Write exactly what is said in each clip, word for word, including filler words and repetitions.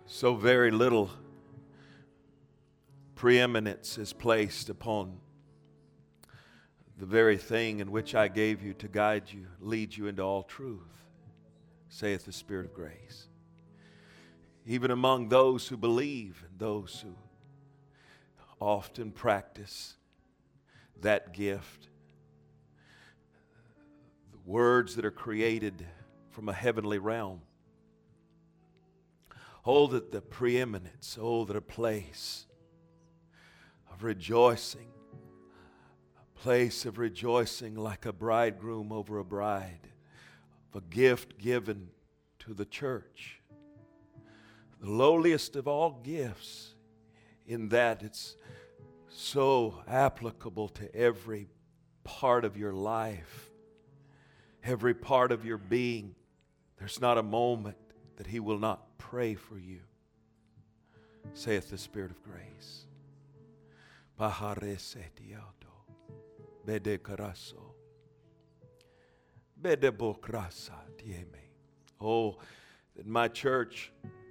So very little preeminence is placed upon the very thing in which I gave you to guide you, lead you into all truth, saith the Spirit of grace. Even among those who believe and those who often practice that gift, the words that are created from a heavenly realm, hold that the preeminence, oh, that a place of rejoicing, a place of rejoicing like a bridegroom over a bride, of a gift given to the church. The lowliest of all gifts, in that it's so applicable to every part of your life, every part of your being. There's not a moment that He will not pray for you, saith the Spirit of grace. Oh, that my church,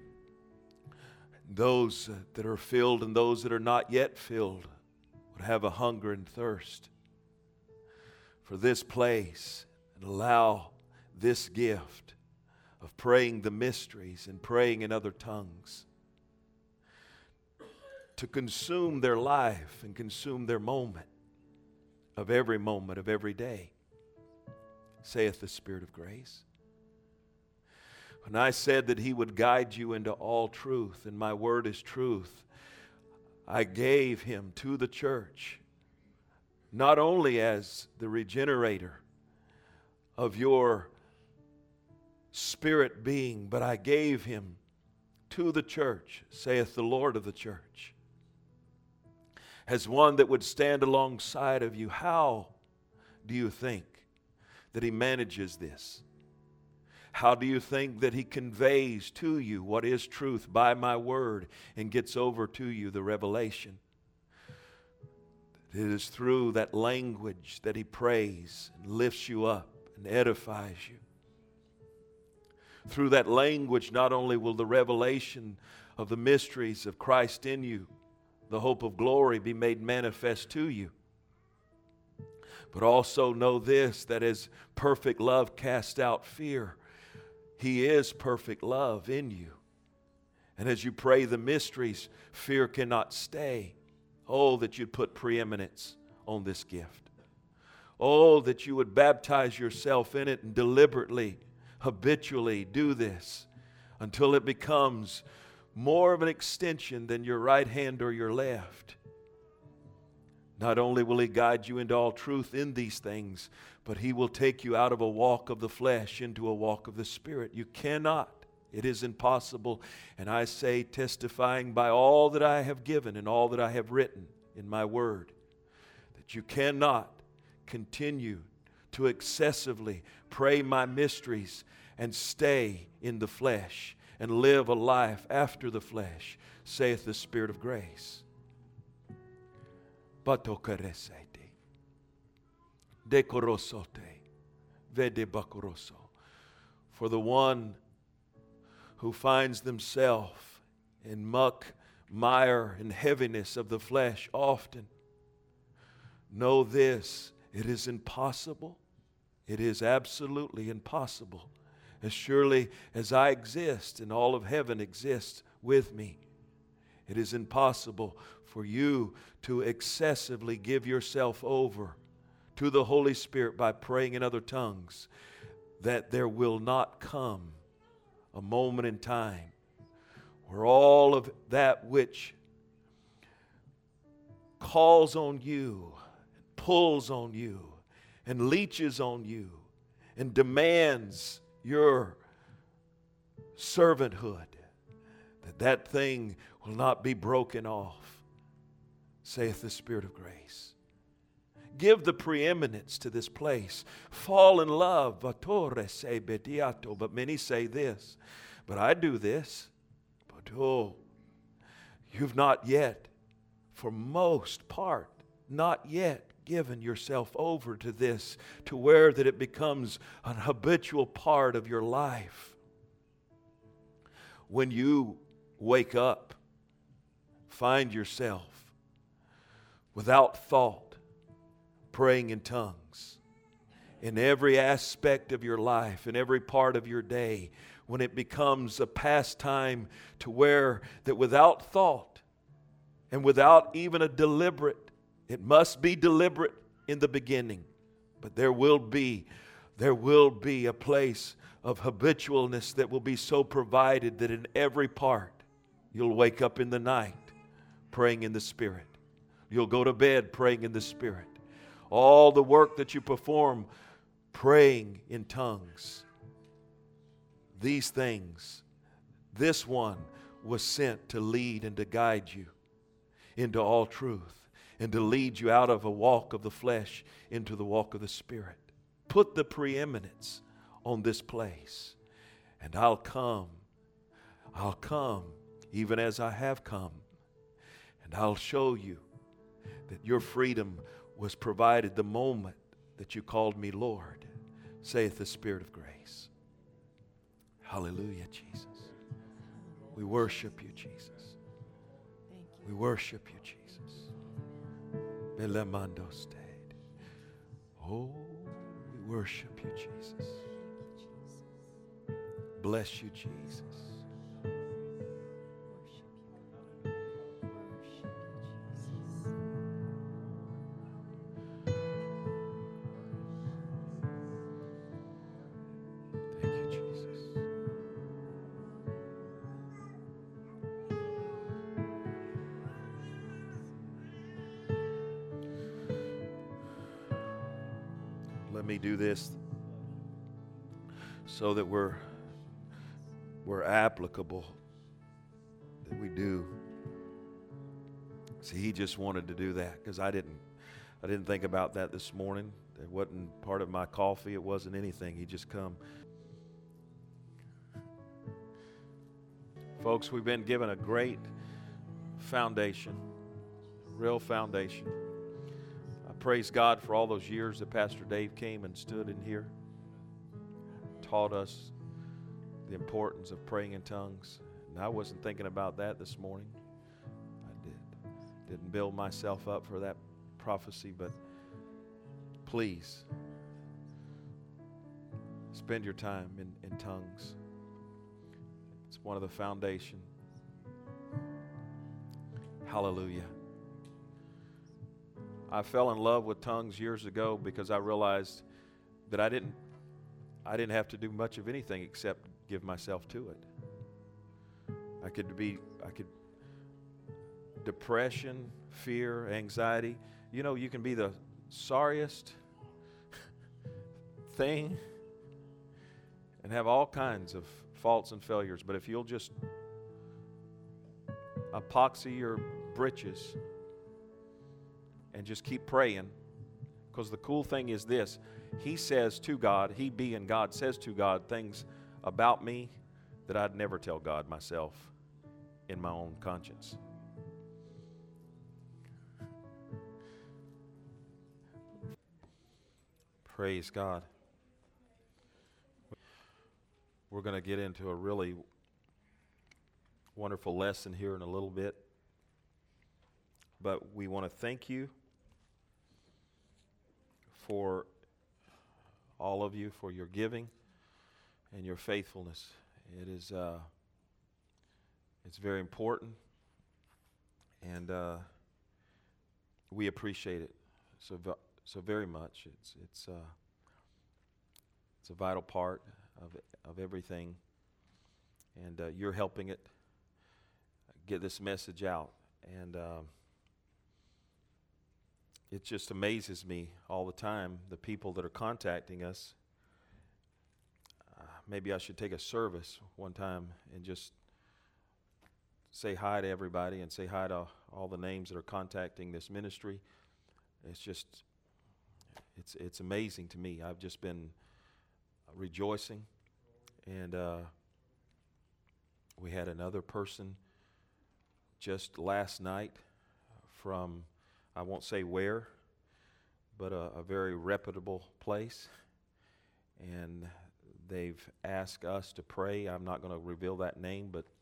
those that are filled and those that are not yet filled, would have a hunger and thirst for this place and allow this gift of praying the mysteries and praying in other tongues to consume their life and consume their moment of every moment of every day, saith the Spirit of grace. When I said that He would guide you into all truth, and my word is truth, I gave Him to the church, not only as the regenerator of your spirit being, but I gave Him to the church, saith the Lord of the church, as one that would stand alongside of you. How do you think that He manages this? How do you think that He conveys to you what is truth by my word and gets over to you the revelation? It is through that language that He prays and lifts you up and edifies you. Through that language, not only will the revelation of the mysteries of Christ in you, the hope of glory, be made manifest to you, but also know this, that as perfect love casts out fear, He is perfect love in you. And as you pray the mysteries, fear cannot stay. Oh, that you'd put preeminence on this gift. Oh, that you would baptize yourself in it and deliberately, habitually do this until it becomes more of an extension than your right hand or your left. Not only will He guide you into all truth in these things, but He will take you out of a walk of the flesh into a walk of the Spirit. You cannot. It is impossible. And I say, testifying by all that I have given and all that I have written in my word, that you cannot continue to excessively pray my mysteries and stay in the flesh and live a life after the flesh, saith the Spirit of grace. Batokaresete, dekorosote, vede bakoroso. For the one who finds themselves in muck, mire, and heaviness of the flesh often, know this, it is impossible. It is absolutely impossible. As surely as I exist and all of heaven exists with me, it is impossible for you to excessively give yourself over to the Holy Spirit by praying in other tongues, that there will not come a moment in time where all of that which calls on you, pulls on you, and leeches on you, and demands your servanthood, that that thing will not be broken off, saith the Spirit of grace. Give the preeminence to this place. Fall in love. But many say this, but I do this. But oh, you've not yet, for most part, not yet given yourself over to this, to where that it becomes an habitual part of your life. When you wake up. Find yourself without thought praying in tongues in every aspect of your life, in every part of your day, when it becomes a pastime to where that without thought and without even a deliberate, it must be deliberate in the beginning, but there will be, there will be a place of habitualness that will be so provided that in every part you'll wake up in the night praying in the Spirit. You'll go to bed praying in the Spirit. All the work that you perform praying in tongues. These things, this one was sent to lead and to guide you into all truth and to lead you out of a walk of the flesh into the walk of the Spirit. Put the preeminence on this place, and I'll come. I'll come even as I have come, and I'll show you that your freedom was provided the moment that you called me Lord, saith the Spirit of grace. Hallelujah, Jesus. We worship you, Jesus. We worship you, Jesus. Oh, we worship you, Jesus. Bless you, Jesus. Let me do this so that we're we're applicable, that we do. See, he just wanted to do that because I didn't I didn't think about that this morning. It wasn't part of my coffee. It wasn't anything. He just come. Folks, we've been given a great foundation, real foundation. Praise God for all those years that Pastor Dave came and stood in here, taught us the importance of praying in tongues. And I wasn't thinking about that this morning. I did. Didn't build myself up for that prophecy, but please spend your time in, in tongues. It's one of the foundation. Hallelujah. I fell in love with tongues years ago because I realized that I didn't I didn't have to do much of anything except give myself to it. I could be I could depression, fear, anxiety. You know, you can be the sorriest thing and have all kinds of faults and failures, but if you'll just epoxy your britches and just keep praying, because the cool thing is this, he says to God, he being God says to God things about me that I'd never tell God myself in my own conscience. Praise God. We're going to get into a really wonderful lesson here in a little bit, but we want to thank you for all of you, for your giving and your faithfulness. It is uh, it's very important, and uh, we appreciate it so so very much. It's it's uh, it's a vital part of of everything, and uh, you're helping it get this message out, and. Uh, It just amazes me all the time, the people that are contacting us. Uh, maybe I should take a service one time and just say hi to everybody and say hi to all the names that are contacting this ministry. It's just, it's it's amazing to me. I've just been rejoicing. And uh, we had another person just last night from, I won't say where, but a, a very reputable place. And they've asked us to pray. I'm not going to reveal that name, but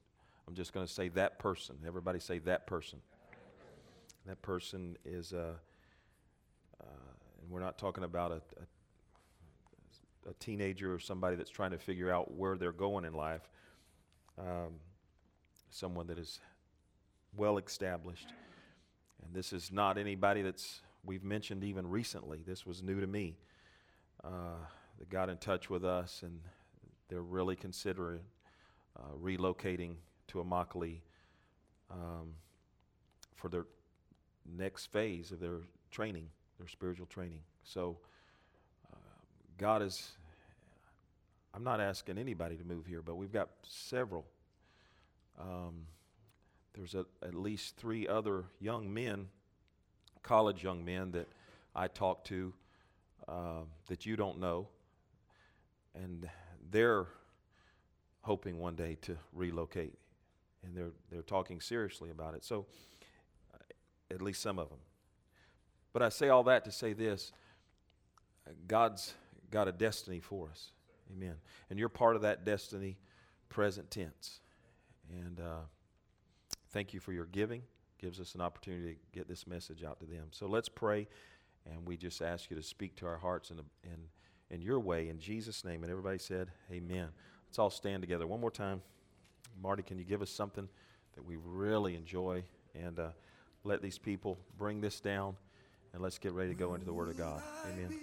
I'm just going to say that person. Everybody say that person. That person is, uh, uh, and we're not talking about a, a, a teenager or somebody that's trying to figure out where they're going in life. Um, someone that is well established. And this is not anybody that's we've mentioned even recently. This was new to me. Uh, that got in touch with us, and they're really considering uh, relocating to Immokalee um, for their next phase of their training, their spiritual training. So uh, God is, I'm not asking anybody to move here, but we've got several. Um, there's a, at least three other young men, college young men that I talk to uh, that you don't know, and they're hoping one day to relocate, and they're they're talking seriously about it. So uh, at least some of them. But I say all that to say this: God's got a destiny for us, amen. And you're part of that destiny, present tense. And uh, thank you for your giving. Gives us an opportunity to get this message out to them. So let's pray, and we just ask you to speak to our hearts in, a, in, in your way, in Jesus' name. And everybody said, amen. Let's all stand together one more time. Marty, can you give us something that we really enjoy? And uh, let these people bring this down, and let's get ready to go into the Word of God. Amen.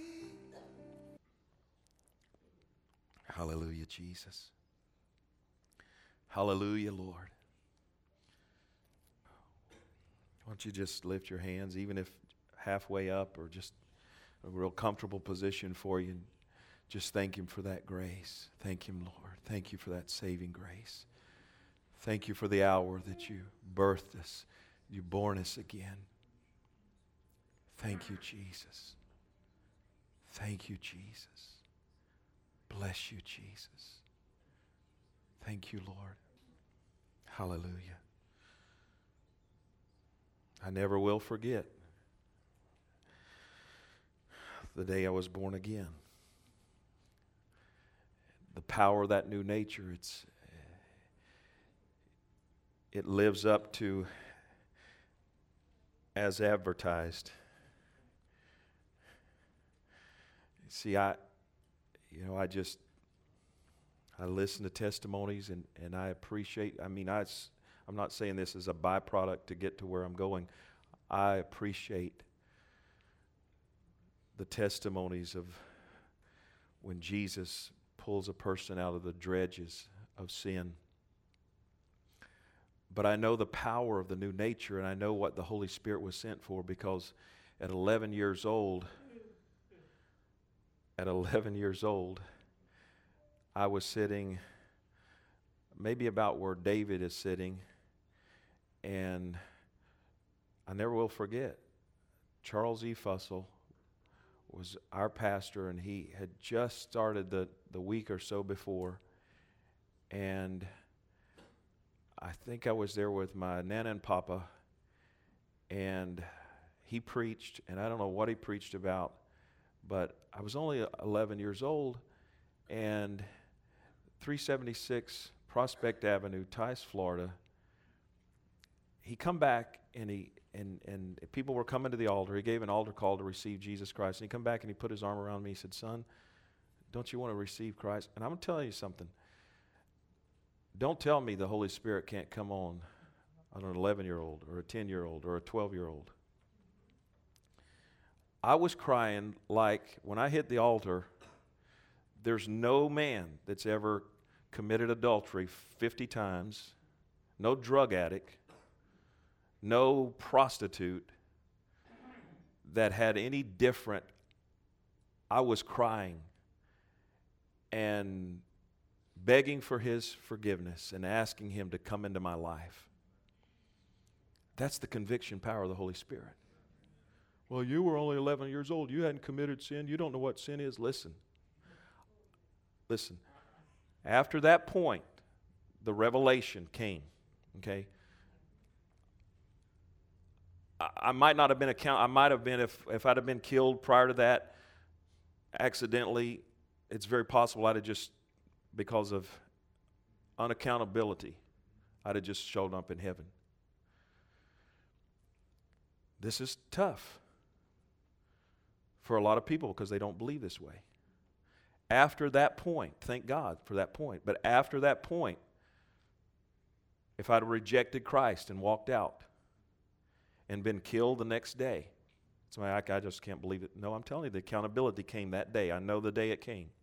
Hallelujah, Jesus. Hallelujah, Lord. Why don't you just lift your hands, even if halfway up or just a real comfortable position for you. And just thank Him for that grace. Thank Him, Lord. Thank you for that saving grace. Thank you for the hour that you birthed us. You born us again. Thank you, Jesus. Thank you, Jesus. Bless you, Jesus. Thank you, Lord. Hallelujah. I never will forget the day I was born again. The power of that new nature, it's it lives up to as advertised. See, I, you know, I just, I listen to testimonies and, and I appreciate, I mean, I, I'm not saying this as a byproduct to get to where I'm going. I appreciate the testimonies of when Jesus pulls a person out of the dredges of sin. But I know the power of the new nature, and I know what the Holy Spirit was sent for, because at eleven years old, at eleven years old, I was sitting maybe about where David is sitting, and I never will forget, Charles E. Fussell was our pastor, and he had just started the, the week or so before, and I think I was there with my Nana and Papa, and he preached, and I don't know what he preached about, but I was only eleven years old, and three seventy-six Prospect Avenue, Tice, Florida, he come back, and he and and people were coming to the altar. He gave an altar call to receive Jesus Christ, and he come back and he put his arm around me. He said, "Son, don't you want to receive Christ?" And I'm going to tell you something. Don't tell me the Holy Spirit can't come on on an eleven-year-old or a ten-year-old or a twelve-year-old. I was crying like when I hit the altar, there's no man that's ever committed adultery fifty times, no drug addict, no prostitute that had any different. I was crying and begging for His forgiveness and asking Him to come into my life. That's the conviction power of the Holy Spirit. Well, you were only eleven years old. You hadn't committed sin. You don't know what sin is. Listen. Listen. After that point, the revelation came. Okay? I, I might not have been account. I might have been, if, if I'd have been killed prior to that, accidentally, it's very possible I'd have just, because of unaccountability, I'd have just shown up in heaven. This is tough for a lot of people because they don't believe this way. After that point, thank God for that point, but after that point, if I'd rejected Christ and walked out and been killed the next day, so I, I just can't believe it. No, I'm telling you, the accountability came that day. I know the day it came.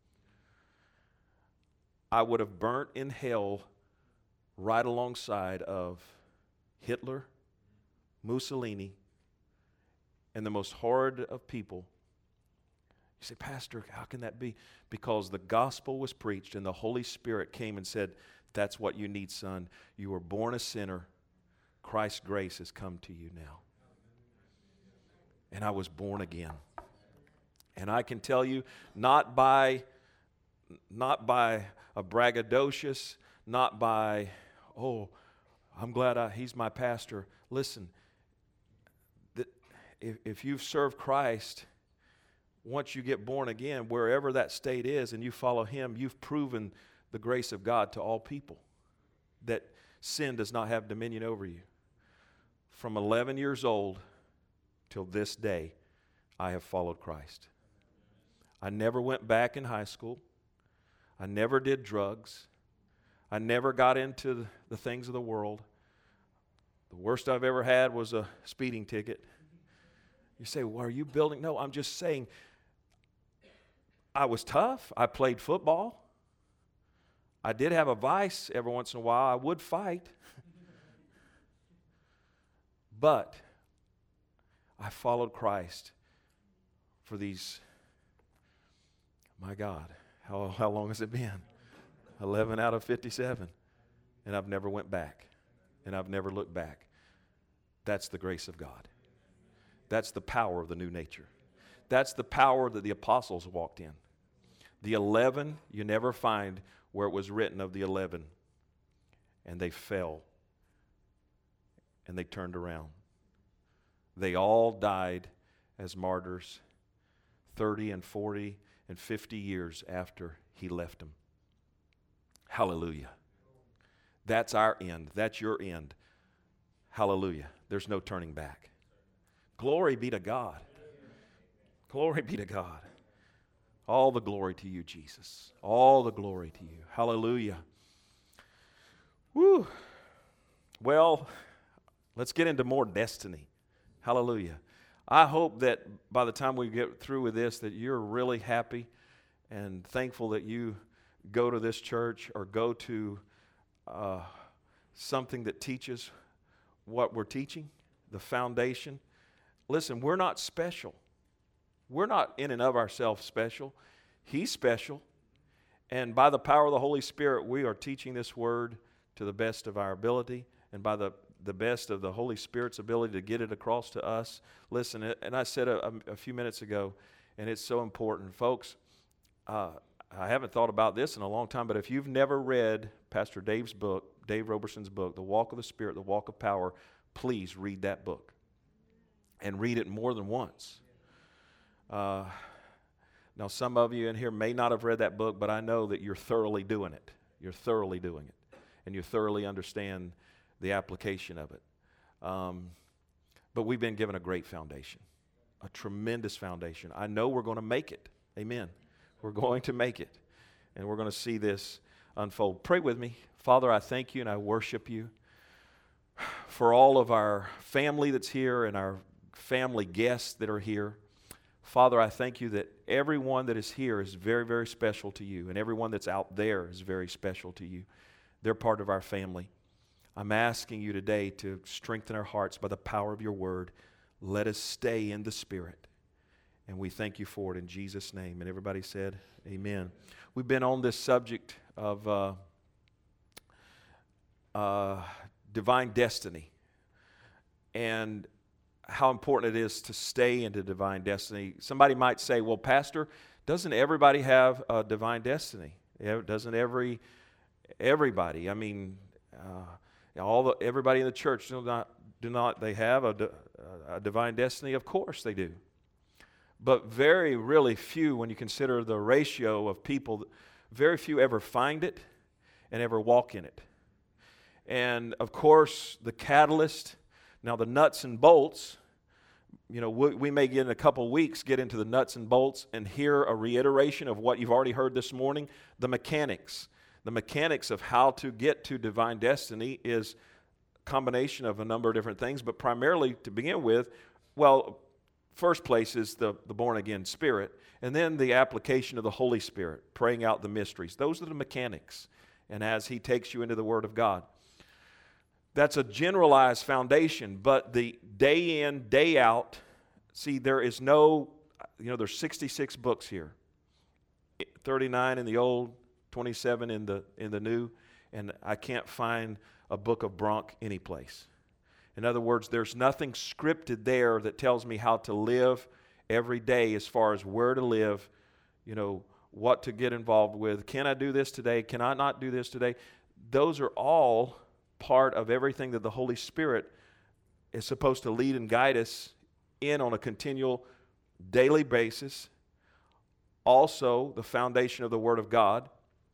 I would have burnt in hell right alongside of Hitler, Mussolini, and the most horrid of people. You say, Pastor, how can that be? Because the gospel was preached and the Holy Spirit came and said, that's what you need, son. You were born a sinner. Christ's grace has come to you now. And I was born again. And I can tell you, not by, not by a braggadocious, not by, oh, I'm glad I, he's my pastor. Listen, that if, if you've served Christ, once you get born again, wherever that state is, and you follow him, you've proven the grace of God to all people, that sin does not have dominion over you. From eleven years old till this day, I have followed Christ. I never went back in high school. I never did drugs. I never got into the things of the world. The worst I've ever had was a speeding ticket. You say, well, are you building? No, I'm just saying, I was tough. I played football. I did have a vice every once in a while. I would fight. But I followed Christ for these, my God, how, how long has it been? eleven out of fifty-seven. And I've never went back. And I've never looked back. That's the grace of God. That's the power of the new nature. That's the power that the apostles walked in. The eleven, you never find where it was written of the eleven. And they fell. And they turned around. They all died as martyrs thirty and forty and fifty years after he left them. Hallelujah. That's our end. That's your end. Hallelujah. There's no turning back. Glory be to God. Glory be to God. All the glory to you, Jesus. All the glory to you. Hallelujah. Woo. Well, let's get into more destiny. Hallelujah. I hope that by the time we get through with this, that you're really happy and thankful that you go to this church or go to uh, something that teaches what we're teaching, the foundation. Listen, we're not special. We're not in and of ourselves special. He's special. And by the power of the Holy Spirit, we are teaching this word to the best of our ability and by the, the best of the Holy Spirit's ability to get it across to us. Listen, and I said a, a few minutes ago, and it's so important. Folks, uh, I haven't thought about this in a long time, but if you've never read Pastor Dave's book, Dave Roberson's book, The Walk of the Spirit, The Walk of Power, please read that book. And read it more than once. Uh, now, some of you in here may not have read that book, but I know that you're thoroughly doing it. You're thoroughly doing it. And you thoroughly understand the application of it. Um, but we've been given a great foundation, a tremendous foundation. I know we're going to make it. Amen. We're going to make it. And we're going to see this unfold. Pray with me. Father, I thank you and I worship you for all of our family that's here and our family guests that are here. Father, I thank you that everyone that is here is very, very special to you, and everyone that's out there is very special to you. They're part of our family. I'm asking you today to strengthen our hearts by the power of your word. Let us stay in the Spirit. And we thank you for it in Jesus' name. And everybody said, amen. We've been on this subject of uh, uh, divine destiny. And how important it is to stay into divine destiny. Somebody might say, well, Pastor, doesn't everybody have a divine destiny? Doesn't every everybody? I mean, uh, all the everybody in the church do not do not they have a, a divine destiny? Of course they do. But very, really few, when you consider the ratio of people, very few ever find it and ever walk in it. And, of course, the catalyst, now the nuts and bolts, you know, we, we may get in a couple weeks get into the nuts and bolts and hear a reiteration of what you've already heard this morning. The mechanics. The mechanics of how to get to divine destiny is a combination of a number of different things, but primarily to begin with, well, first place is the, the born-again spirit, and then the application of the Holy Spirit, praying out the mysteries. Those are the mechanics, and as He takes you into the Word of God. That's a generalized foundation, but the day in, day out, see, there is no, you know, there's sixty-six books here, thirty-nine in the old, twenty-seven in the in the new, and I can't find a book of Bronk anyplace. In other words, there's nothing scripted there that tells me how to live every day as far as where to live, you know, what to get involved with. Can I do this today? Can I not do this today? Those are all part of everything that the Holy Spirit is supposed to lead and guide us in on a continual daily basis. Also, the foundation of the Word of God.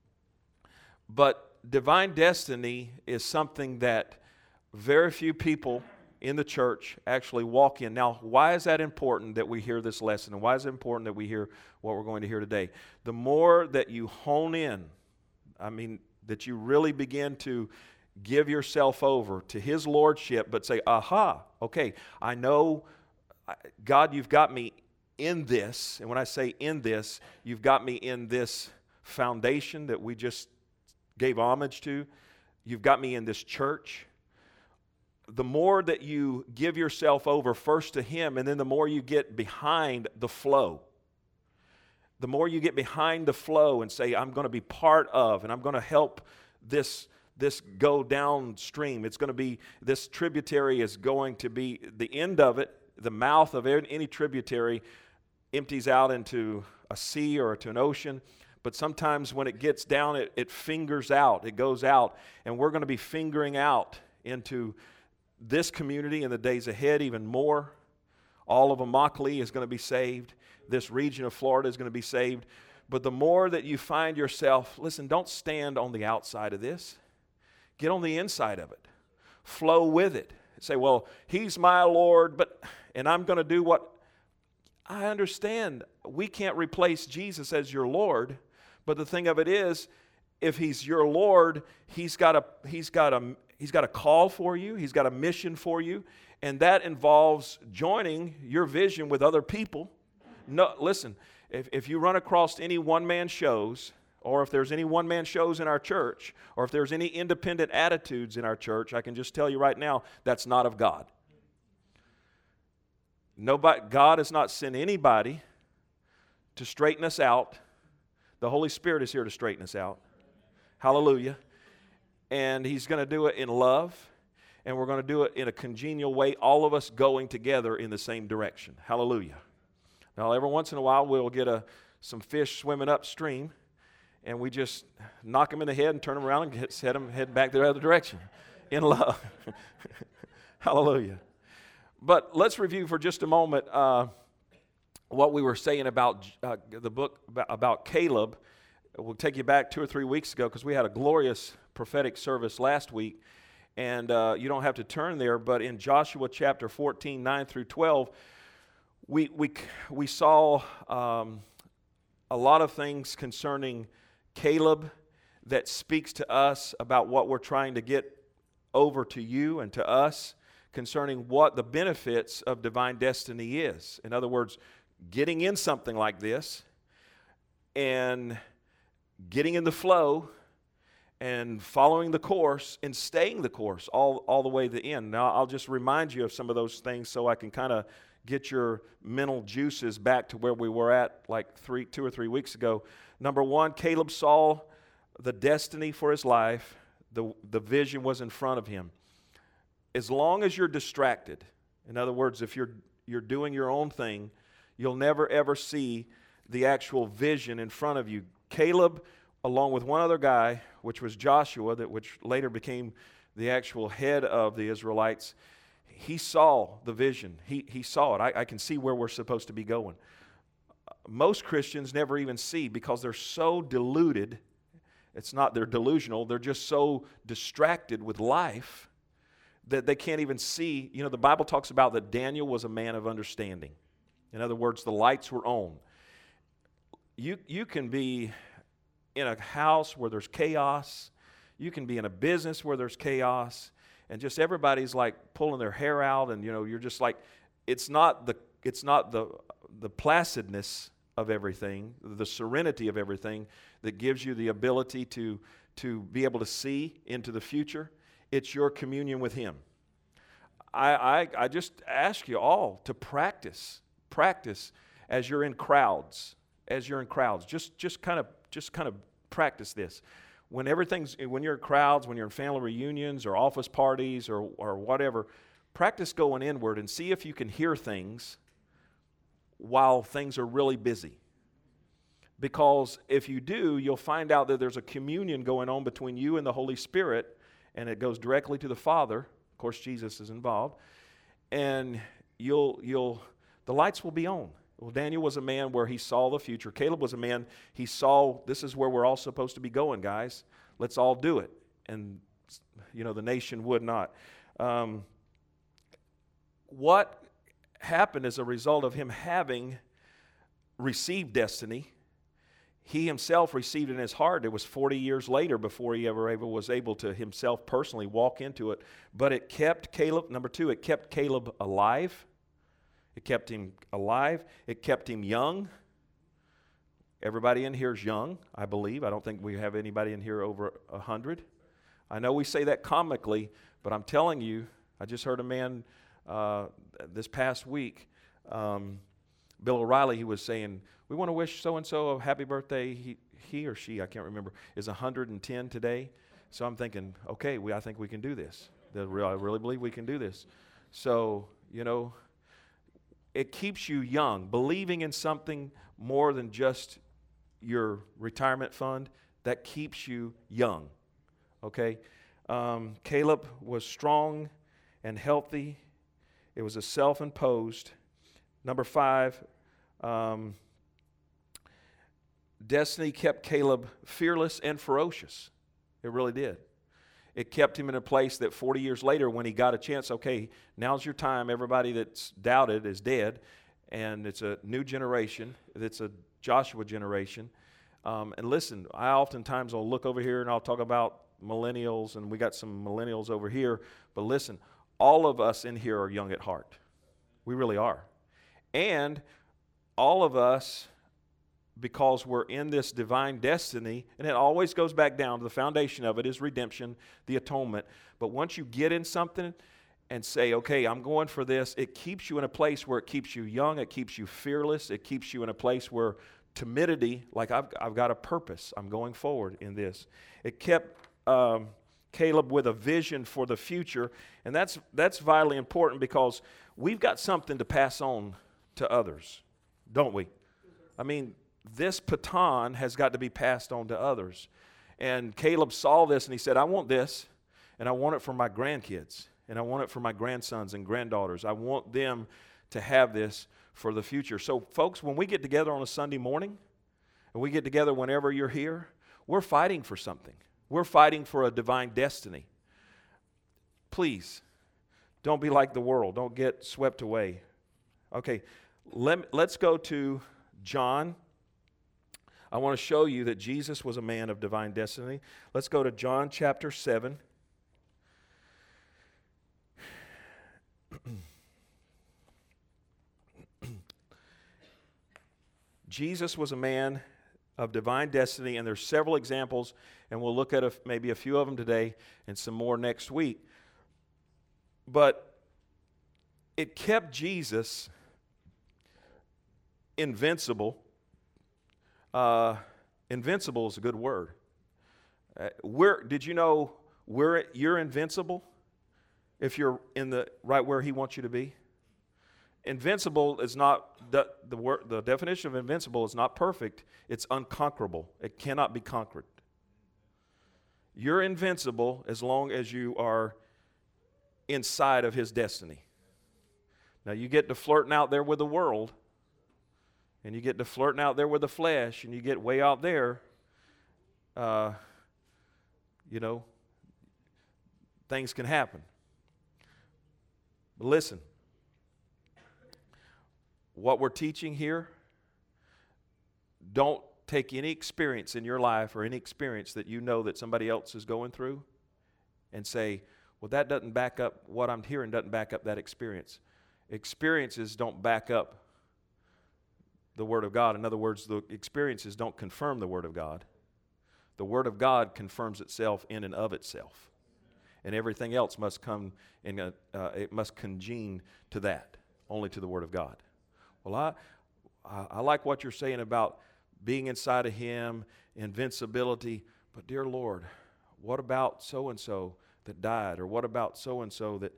But divine destiny is something that very few people in the church actually walk in. Now, why is that important that we hear this lesson? And why is it important that we hear what we're going to hear today? The more that you hone in, I mean, that you really begin to give yourself over to His Lordship, but say, aha, okay, I know, God, you've got me in this. And when I say in this, you've got me in this foundation that we just gave homage to. You've got me in this church. The more that you give yourself over first to Him, and then the more you get behind the flow, the more you get behind the flow and say, I'm going to be part of, and I'm going to help this this go downstream. It's going to be, this tributary is going to be, the end of it, the mouth of any tributary empties out into a sea or to an ocean. But sometimes when it gets down, it, it fingers out, it goes out. And we're going to be fingering out into this community in the days ahead even more. All of Immokalee is going to be saved. This region of Florida is going to be saved. But the more that you find yourself, listen, don't stand on the outside of this. Get on the inside of it. Flow with it. Say, well, He's my Lord, but and I'm going to do what I understand. We can't replace Jesus as your Lord, but the thing of it is, if He's your Lord, He's got a He's got a He's got a call for you. He's got a mission for you, and that involves joining your vision with other people. No, listen. If if you run across any one-man shows, or if there's any one-man shows in our church, or if there's any independent attitudes in our church, I can just tell you right now, that's not of God. Nobody, God has not sent anybody to straighten us out. The Holy Spirit is here to straighten us out. Hallelujah. And He's going to do it in love, and we're going to do it in a congenial way, all of us going together in the same direction. Hallelujah. Now, every once in a while, we'll get a, some fish swimming upstream, and we just knock them in the head and turn them around and get, set them head back the other direction in love. Hallelujah. But let's review for just a moment uh, what we were saying about uh, the book about, about Caleb. We'll take you back two or three weeks ago because we had a glorious prophetic service last week. And uh, you don't have to turn there, but in Joshua chapter fourteen, nine through twelve, we, we, we saw um, a lot of things concerning Caleb that speaks to us about what we're trying to get over to you and to us concerning what the benefits of divine destiny is. In other words, getting in something like this and getting in the flow and following the course and staying the course all, all the way to the end. Now, I'll just remind you of some of those things so I can kind of get your mental juices back to where we were at like three, two or three weeks ago. Number one, Caleb saw the destiny for his life. The, the vision was in front of him. As long as you're distracted, in other words, if you're you're doing your own thing, you'll never ever see the actual vision in front of you. Caleb, along with one other guy, which was Joshua, that which later became the actual head of the Israelites, he saw the vision. He he saw it. I, I can see where we're supposed to be going. Most Christians never even see because they're so deluded It's not they're delusional. They're just so distracted with life that they can't even see. You know, the Bible talks about that Daniel was a man of understanding. In other words, the lights were on. You, you can be in a house where there's chaos. You can be in a business where there's chaos. And just everybody's like pulling their hair out. And, you know, you're just like, it's not the, it's not the, the placidness of everything, the serenity of everything that gives you the ability to, to be able to see into the future. It's your communion with Him. I, I, I just ask you all to practice, practice as you're in crowds, as you're in crowds. Just, just kind of, just kind of practice this. When everything's, when you're in crowds, when you're in family reunions or office parties or, or whatever, practice going inward and see if you can hear things while things are really busy. Because if you do, you'll find out that there's a communion going on between you and the Holy Spirit, and it goes directly to the Father. Of course, Jesus is involved. And you'll, you'll, the lights will be on. Well, Daniel was a man where he saw the future. Caleb was a man, he saw, this is where we're all supposed to be going, guys. Let's all do it. And, you know, the nation would not. Um, what happened as a result of him having received destiny, he himself received it in his heart. It was forty years later before he ever able, was able to himself personally walk into it. But it kept Caleb, number two, it kept Caleb alive. It kept him alive. It kept him young. Everybody in here is young, I believe. I don't think we have anybody in here over one hundred. I know we say that comically, but I'm telling you, I just heard a man uh, this past week, um, Bill O'Reilly, he was saying, we want to wish so-and-so a happy birthday. He, he or she, I can't remember, is one hundred ten today. So I'm thinking, okay, we, I think we can do this. I really believe we can do this. So, you know, it keeps you young. Believing in something more than just your retirement fund, that keeps you young, okay? Um, Caleb was strong and healthy. It was a self-imposed. Number five, um, destiny kept Caleb fearless and ferocious. It really did. It kept him in a place that forty years later, when he got a chance, okay, now's your time. Everybody that's doubted is dead, and it's a new generation. It's a Joshua generation. Um, and listen, I oftentimes will look over here and I'll talk about millennials, and we got some millennials over here. But listen, all of us in here are young at heart. We really are. And all of us, because we're in this divine destiny, and it always goes back down to the foundation of it is redemption, the atonement. But once you get in something and say, okay, I'm going for this, it keeps you in a place where it keeps you young, it keeps you fearless, it keeps you in a place where timidity, like I've, I've got a purpose, I'm going forward in this. It kept um, Caleb with a vision for the future, and that's that's vitally important because we've got something to pass on to others, don't we? I mean, this baton has got to be passed on to others. And Caleb saw this and he said, I want this, and I want it for my grandkids, and I want it for my grandsons and granddaughters. I want them to have this for the future. So, folks, when we get together on a Sunday morning, and we get together whenever you're here, we're fighting for something. We're fighting for a divine destiny. Please, don't be like the world. Don't get swept away. Okay, let, let's go to John. I want to show you that Jesus was a man of divine destiny. Let's go to John chapter seven. Jesus was a man of divine destiny, and there's several examples, and we'll look at a, maybe a few of them today and some more next week. But it kept Jesus invincible. Uh, invincible is a good word. Uh, we're, did you know we're, you're invincible if you're in the right where He wants you to be? Invincible is not, the, the, word, the definition of invincible is not perfect. It's unconquerable. It cannot be conquered. You're invincible as long as you are inside of His destiny. Now, you get to flirting out there with the world, and you get to flirting out there with the flesh, and you get way out there, uh, you know, things can happen. But listen, what we're teaching here, don't take any experience in your life or any experience that you know that somebody else is going through and say, well, that doesn't back up, what I'm hearing doesn't back up that experience. Experiences don't back up the Word of God. In other words, the experiences don't confirm the Word of God. The Word of God confirms itself in and of itself. And everything else must come, in a, uh, it must congeal to that, only to the Word of God. Well, I, I, I like what you're saying about being inside of Him, invincibility, but dear Lord, what about so-and-so that died? Or what about so-and-so that,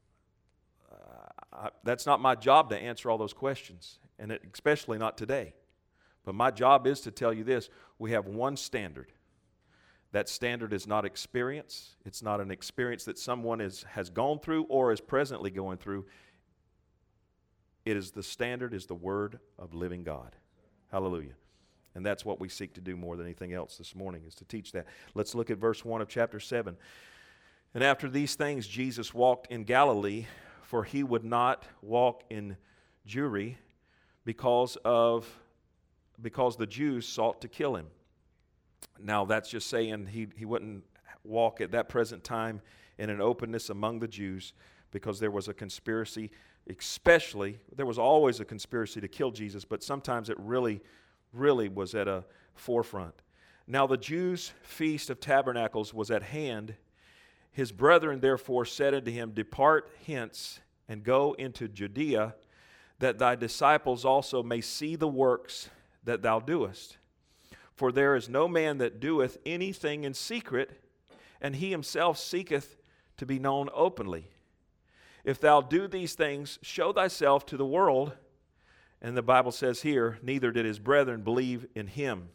uh, I, that's not my job to answer all those questions, and it, especially not today. But my job is to tell you this, we have one standard. That standard is not experience. It's not an experience that someone is, has gone through or is presently going through. It is the standard is the Word of living God. Hallelujah. And that's what we seek to do more than anything else this morning, is to teach that. Let's look at verse one of chapter seven. And after these things, Jesus walked in Galilee, for he would not walk in Jewry because of because the Jews sought to kill him. Now, that's just saying he, he wouldn't walk at that present time in an openness among the Jews because there was a conspiracy, especially, there was always a conspiracy to kill Jesus, but sometimes it really, really was at a forefront. Now, the Jews' feast of tabernacles was at hand. His brethren therefore said unto him, Depart hence and go into Judea, that thy disciples also may see the works that thou doest. For there is no man that doeth anything in secret, and he himself seeketh to be known openly. If thou do these things, show thyself to the world. And the Bible says here, neither did his brethren believe in him.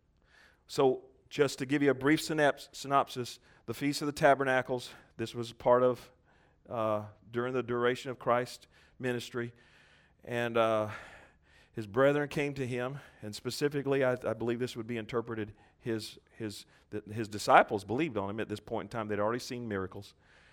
So just to give you a brief synopsis, the Feast of the Tabernacles, this was part of uh, during the duration of Christ's ministry. And uh, his brethren came to him, and specifically, I, I believe this would be interpreted, his, his, that his disciples believed on him at this point in time. They'd already seen miracles.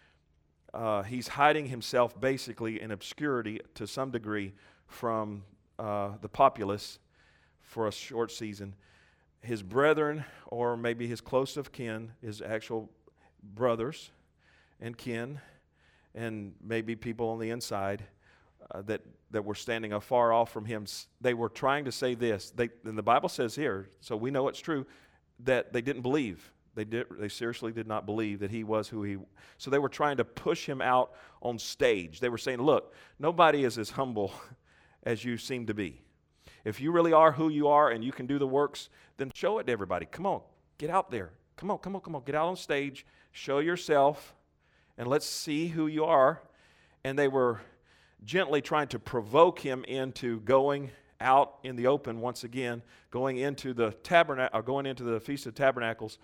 Uh, he's hiding himself basically in obscurity to some degree from uh, the populace for a short season. His brethren, or maybe his close of kin, his actual brothers and kin, and maybe people on the inside uh, that, that were standing afar off from him, they were trying to say this. They, and the Bible says here, so we know it's true, that they didn't believe. They did. They seriously did not believe that he was who he. So they were trying to push him out on stage. They were saying, "Look, nobody is as humble as you seem to be. If you really are who you are and you can do the works, then show it to everybody. Come on, get out there. Come on, come on, come on. Get out on stage. Show yourself, and let's see who you are." And they were gently trying to provoke him into going out in the open once again, going into the tabernacle, or going into the Feast of Tabernacles.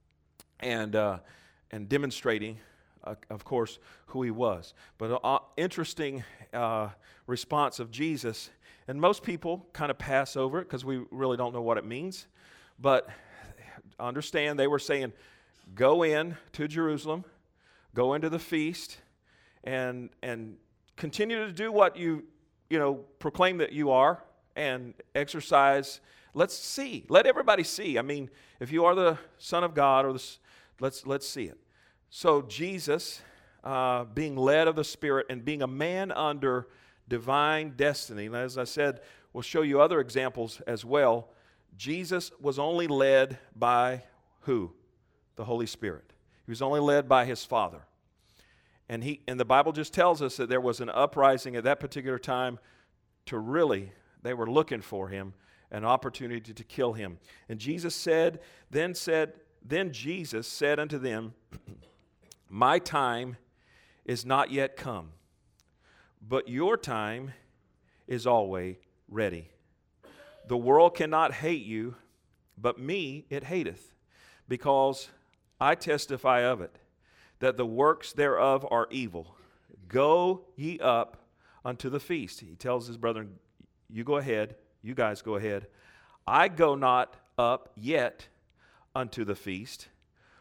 And uh, and demonstrating, uh, of course, who he was. But an uh, interesting uh, response of Jesus, and most people kind of pass over it because we really don't know what it means. But understand, they were saying, go in to Jerusalem, go into the feast, and and continue to do what you you know proclaim that you are, and exercise. Let's see. Let everybody see. I mean, if you are the Son of God, or the Let's let's see it. So Jesus, uh, being led of the Spirit and being a man under divine destiny, and as I said, we'll show you other examples as well. Jesus was only led by who? The Holy Spirit. He was only led by his Father. And he and the Bible just tells us that there was an uprising at that particular time to really, they were looking for him, an opportunity to kill him. And Jesus said, then said, Then Jesus said unto them, My time is not yet come, but your time is always ready. The world cannot hate you, but me it hateth, because I testify of it, that the works thereof are evil. Go ye up unto the feast. He tells his brethren, you go ahead, you guys go ahead. I go not up yet unto the feast,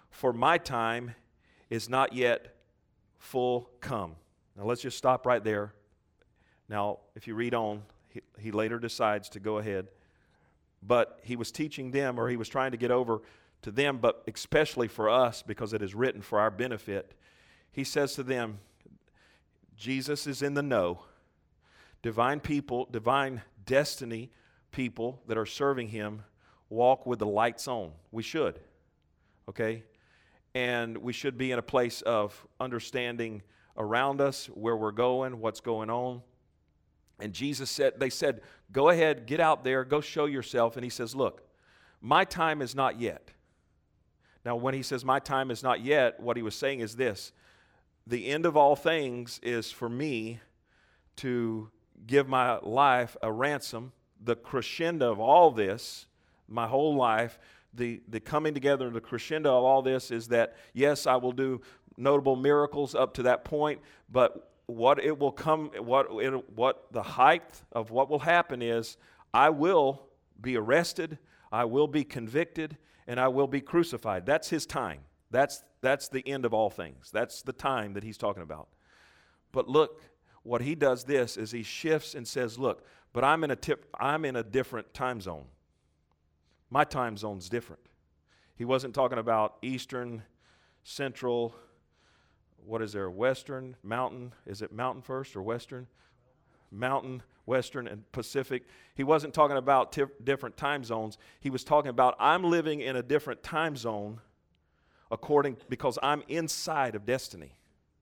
for my time is not yet full come. Now let's just stop right there. Now, if you read on, he, he later decides to go ahead. But he was teaching them, or he was trying to get over to them, but especially for us, because it is written for our benefit. He says to them, Jesus is in the know. Divine people, divine destiny people that are serving him walk with the lights on. We should, okay? And we should be in a place of understanding around us, where we're going, what's going on. And Jesus said, they said, go ahead, get out there, go show yourself. And he says, look, my time is not yet. Now, when he says my time is not yet, what he was saying is this: the end of all things is for me to give my life a ransom. The crescendo of all this, my whole life, the, the coming together, the crescendo of all this is that, yes, I will do notable miracles up to that point, but what it will come, what it, what the height of what will happen is, I will be arrested, I will be convicted, and I will be crucified. That's his time. That's that's the end of all things. That's the time that he's talking about. But look, what he does this is he shifts and says, look, but I'm in a tip, I'm in a different time zone. My time zone's different. He wasn't talking about Eastern, Central, what is there, Western, Mountain? Is it Mountain first or Western? Mountain, Western, and Pacific. He wasn't talking about t- different time zones. He was talking about, I'm living in a different time zone according, because I'm inside of destiny.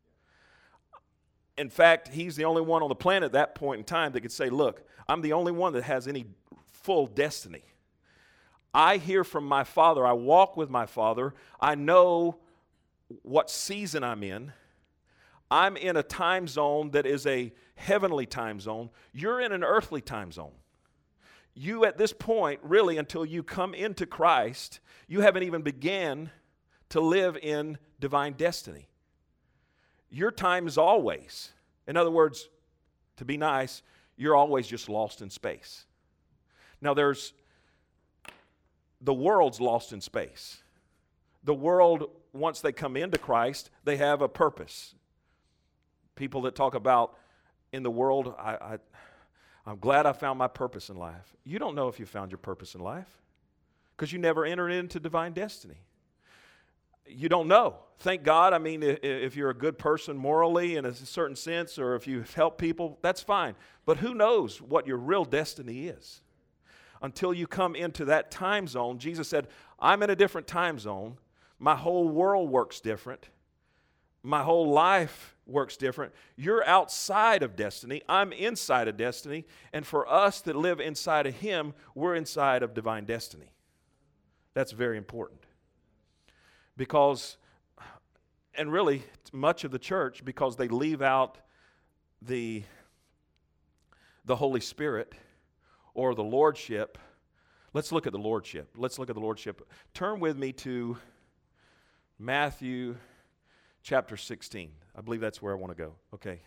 In fact, he's the only one on the planet at that point in time that could say, look, I'm the only one that has any full destiny. I hear from my Father. I walk with my Father. I know what season I'm in. I'm in a time zone that is a heavenly time zone. You're in an earthly time zone. You at this point, really, until you come into Christ, you haven't even began to live in divine destiny. Your time is always, in other words, to be nice, you're always just lost in space. Now there's, the world's lost in space. The world, once they come into Christ, they have a purpose. People that talk about in the world, I, I, I'm glad I found my purpose in life. You don't know if you found your purpose in life because you never entered into divine destiny. You don't know. Thank God. I mean, if, if you're a good person morally in a certain sense, or if you help people, that's fine. But who knows what your real destiny is? Until you come into that time zone, Jesus said, I'm in a different time zone. My whole world works different. My whole life works different. You're outside of destiny. I'm inside of destiny. And for us that live inside of Him, we're inside of divine destiny. That's very important. Because, and really, much of the church, because they leave out the, the Holy Spirit or the Lordship. Let's look at the Lordship. Let's look at the Lordship. Turn with me to Matthew chapter sixteen. I believe that's where I want to go. Okay.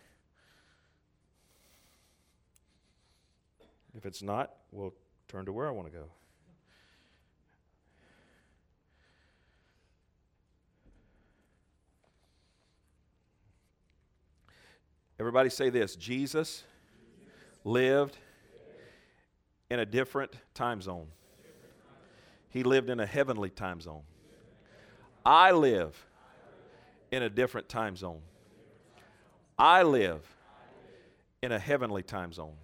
If it's not, we'll turn to where I want to go. Everybody say this. Jesus lived in a different time zone. He lived in a heavenly time zone. I live in a different time zone. I live in a heavenly time zone.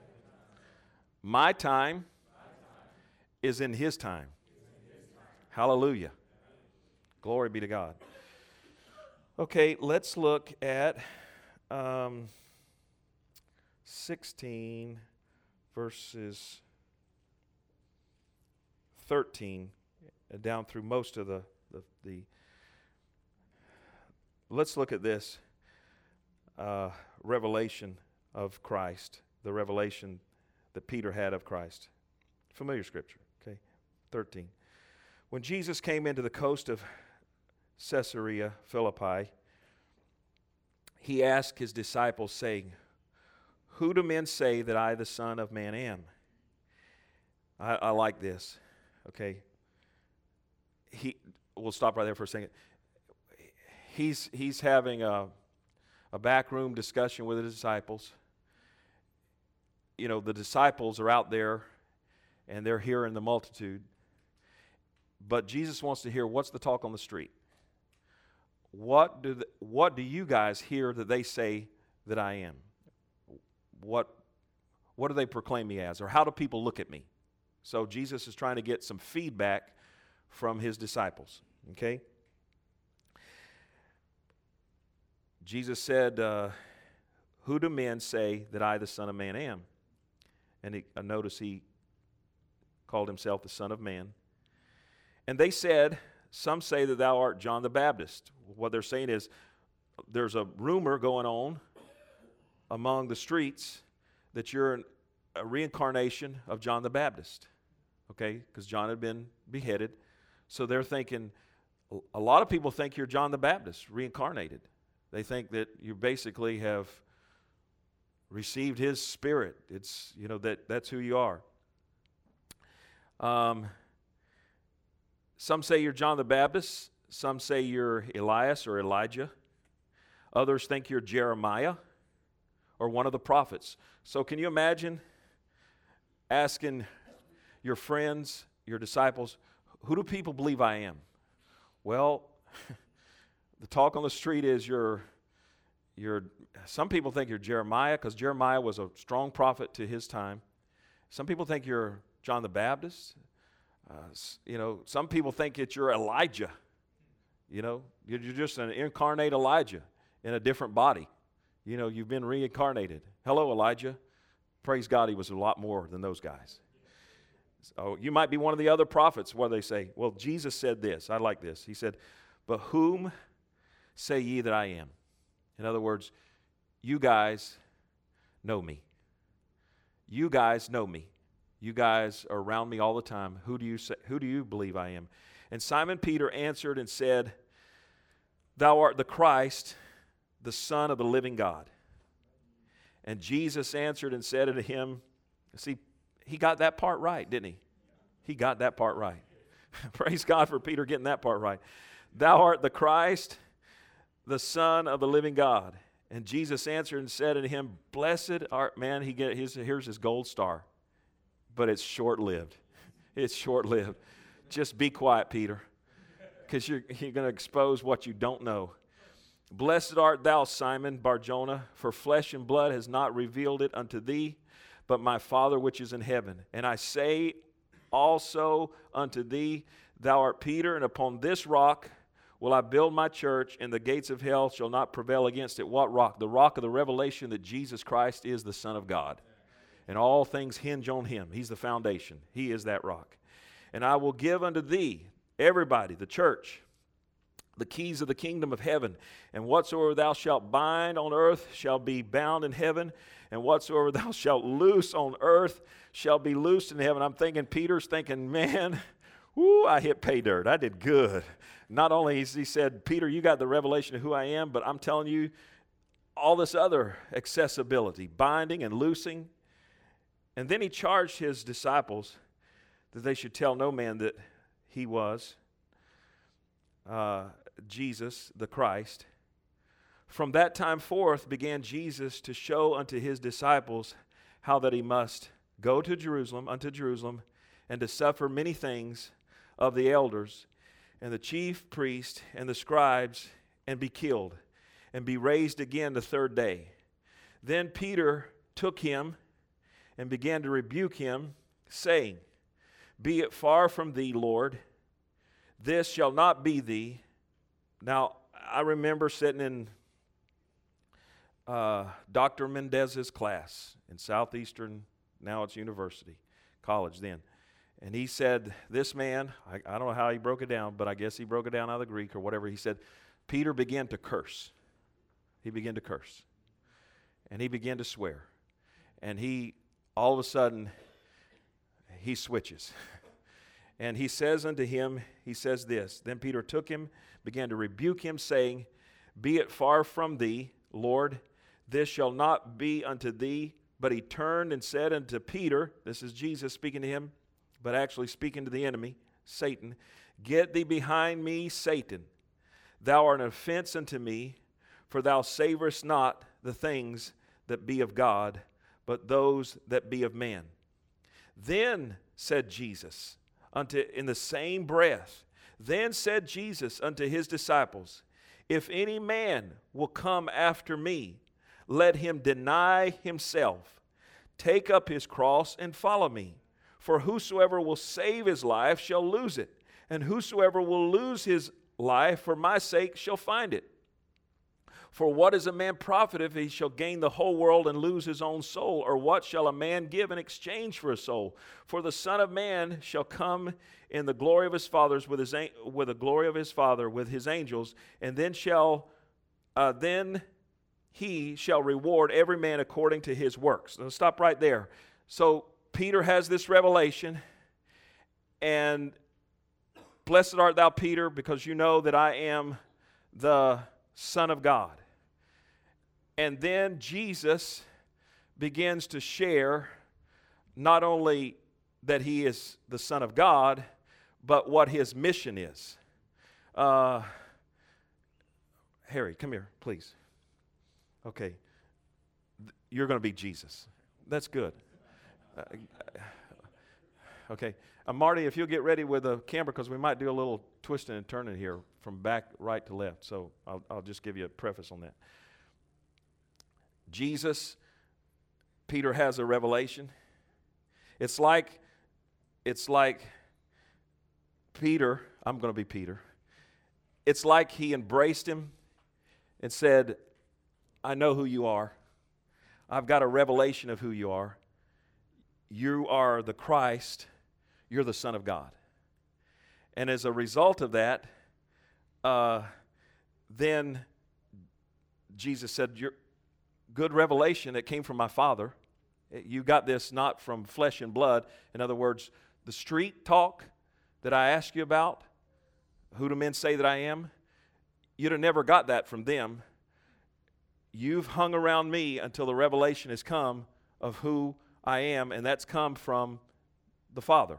My time is in His time. Hallelujah. Glory be to God. Okay, let's look at um, sixteen verses thirteen down through most of the, the, the let's look at this uh, revelation of Christ, the revelation that Peter had of Christ. Familiar scripture, okay? thirteen. When Jesus came into the coast of Caesarea Philippi, He asked His disciples, saying, who do men say that I, the Son of Man, am? I, I like this, okay? He, we'll stop right there for a second. He's, he's having a, a backroom discussion with the disciples. You know, the disciples are out there, and they're hearing the multitude. But Jesus wants to hear, what's the talk on the street? What do the, what do you guys hear that they say that I am? What, what do they proclaim me as? Or how do people look at me? So Jesus is trying to get some feedback from his disciples, okay? Jesus said, uh, who do men say that I, the Son of Man, am? And he, uh, notice he called himself the Son of Man. And they said, some say that thou art John the Baptist. What they're saying is, there's a rumor going on among the streets that you're an, a reincarnation of John the Baptist, okay? Because John had been beheaded. So they're thinking, a lot of people think you're John the Baptist, reincarnated. They think that you basically have received his spirit. It's, you know, that that's who you are. Um, some say you're John the Baptist. Some say you're Elias or Elijah. Others think you're Jeremiah or one of the prophets. So can you imagine asking your friends, your disciples, who do people believe I am? Well, the talk on the street is you're, you're, some people think you're Jeremiah because Jeremiah was a strong prophet to his time. Some people think you're John the Baptist. Uh, you know, some people think that you're Elijah. You know, you're, you're just an incarnate Elijah in a different body. You know, you've been reincarnated. Hello, Elijah. Praise God, he was a lot more than those guys. So you might be one of the other prophets. What do they say? Well, Jesus said this. I like this. He said, but whom say ye that I am? In other words, you guys know me. You guys know me. You guys are around me all the time. Who do you say, who do you believe I am? And Simon Peter answered and said, thou art the Christ, the Son of the living God. And Jesus answered and said unto him, see, he got that part right, didn't he? He got that part right. Praise God for Peter getting that part right. Thou art the Christ, the Son of the living God. And Jesus answered and said unto him, blessed art, man, he get his, here's his gold star. But it's short-lived. It's short-lived. Just be quiet, Peter, because you're, you're going to expose what you don't know. Blessed art thou, Simon Bar-Jonah, for flesh and blood has not revealed it unto thee, but my Father which is in heaven. And I say also unto thee, thou art Peter, and upon this rock will I build my church, and the gates of hell shall not prevail against it. What rock? The rock of the revelation that Jesus Christ is the Son of God. And all things hinge on him. He's the foundation. He is that rock. And I will give unto thee, everybody, the church, the keys of the kingdom of heaven. And whatsoever thou shalt bind on earth shall be bound in heaven. And whatsoever thou shalt loose on earth shall be loosed in heaven. I'm thinking, Peter's thinking, man, whoo, I hit pay dirt. I did good. Not only has he said, Peter, you got the revelation of who I am, but I'm telling you all this other accessibility, binding and loosing. And then he charged his disciples that they should tell no man that he was uh, Jesus, the Christ. From that time forth began Jesus to show unto his disciples how that he must go to Jerusalem, unto Jerusalem, and to suffer many things of the elders and the chief priests and the scribes, and be killed, and be raised again the third day. Then Peter took him and began to rebuke him, saying, be it far from thee, Lord, this shall not be thee. Now, I remember sitting in uh, Doctor Mendez's class in Southeastern, now it's university, college then. And he said, this man, I, I don't know how he broke it down, but I guess he broke it down out of the Greek or whatever. He said, Peter began to curse. He began to curse. And he began to swear. And he, all of a sudden, he switches. And he says unto him, he says this, then Peter took him, began to rebuke him, saying, be it far from thee, Lord, this shall not be unto thee. But he turned and said unto Peter, this is Jesus speaking to him, but actually speaking to the enemy, Satan, Get thee behind me, Satan. Thou art an offense unto me, for thou savorest not the things that be of God, but those that be of man. Then said Jesus unto in the same breath, then said Jesus unto his disciples, if any man will come after me, let him deny himself, take up his cross, and follow me. For whosoever will save his life shall lose it, and whosoever will lose his life for my sake shall find it. For what is a man profit if he shall gain the whole world and lose his own soul? Or what shall a man give in exchange for a soul? For the Son of Man shall come in the glory of his fathers with his with the glory of his Father with his angels, and then shall uh, then he shall reward every man according to his works. Now stop right there. So Peter has this revelation, and blessed art thou, Peter, because you know that I am the Son of God. And then Jesus begins to share not only that he is the Son of God, but what his mission is. Uh, Harry, come here, please. Okay. You're going to be Jesus. That's good. Uh, okay. Uh, Marty, if you'll get ready with the camera, because we might do a little twisting and turning here from back right to left. So I'll, I'll just give you a preface on that. Jesus, Peter has a revelation. It's like, it's like Peter, I'm going to be Peter. It's like he embraced him and said, I know who you are. I've got a revelation of who you are. You are the Christ. You're the Son of God. And as a result of that, uh, then Jesus said, your good revelation that came from my Father. You got this not from flesh and blood. In other words, the street talk that I asked you about, who do men say that I am? You'd have never got that from them. You've hung around me until the revelation has come of who I am, and that's come from the Father.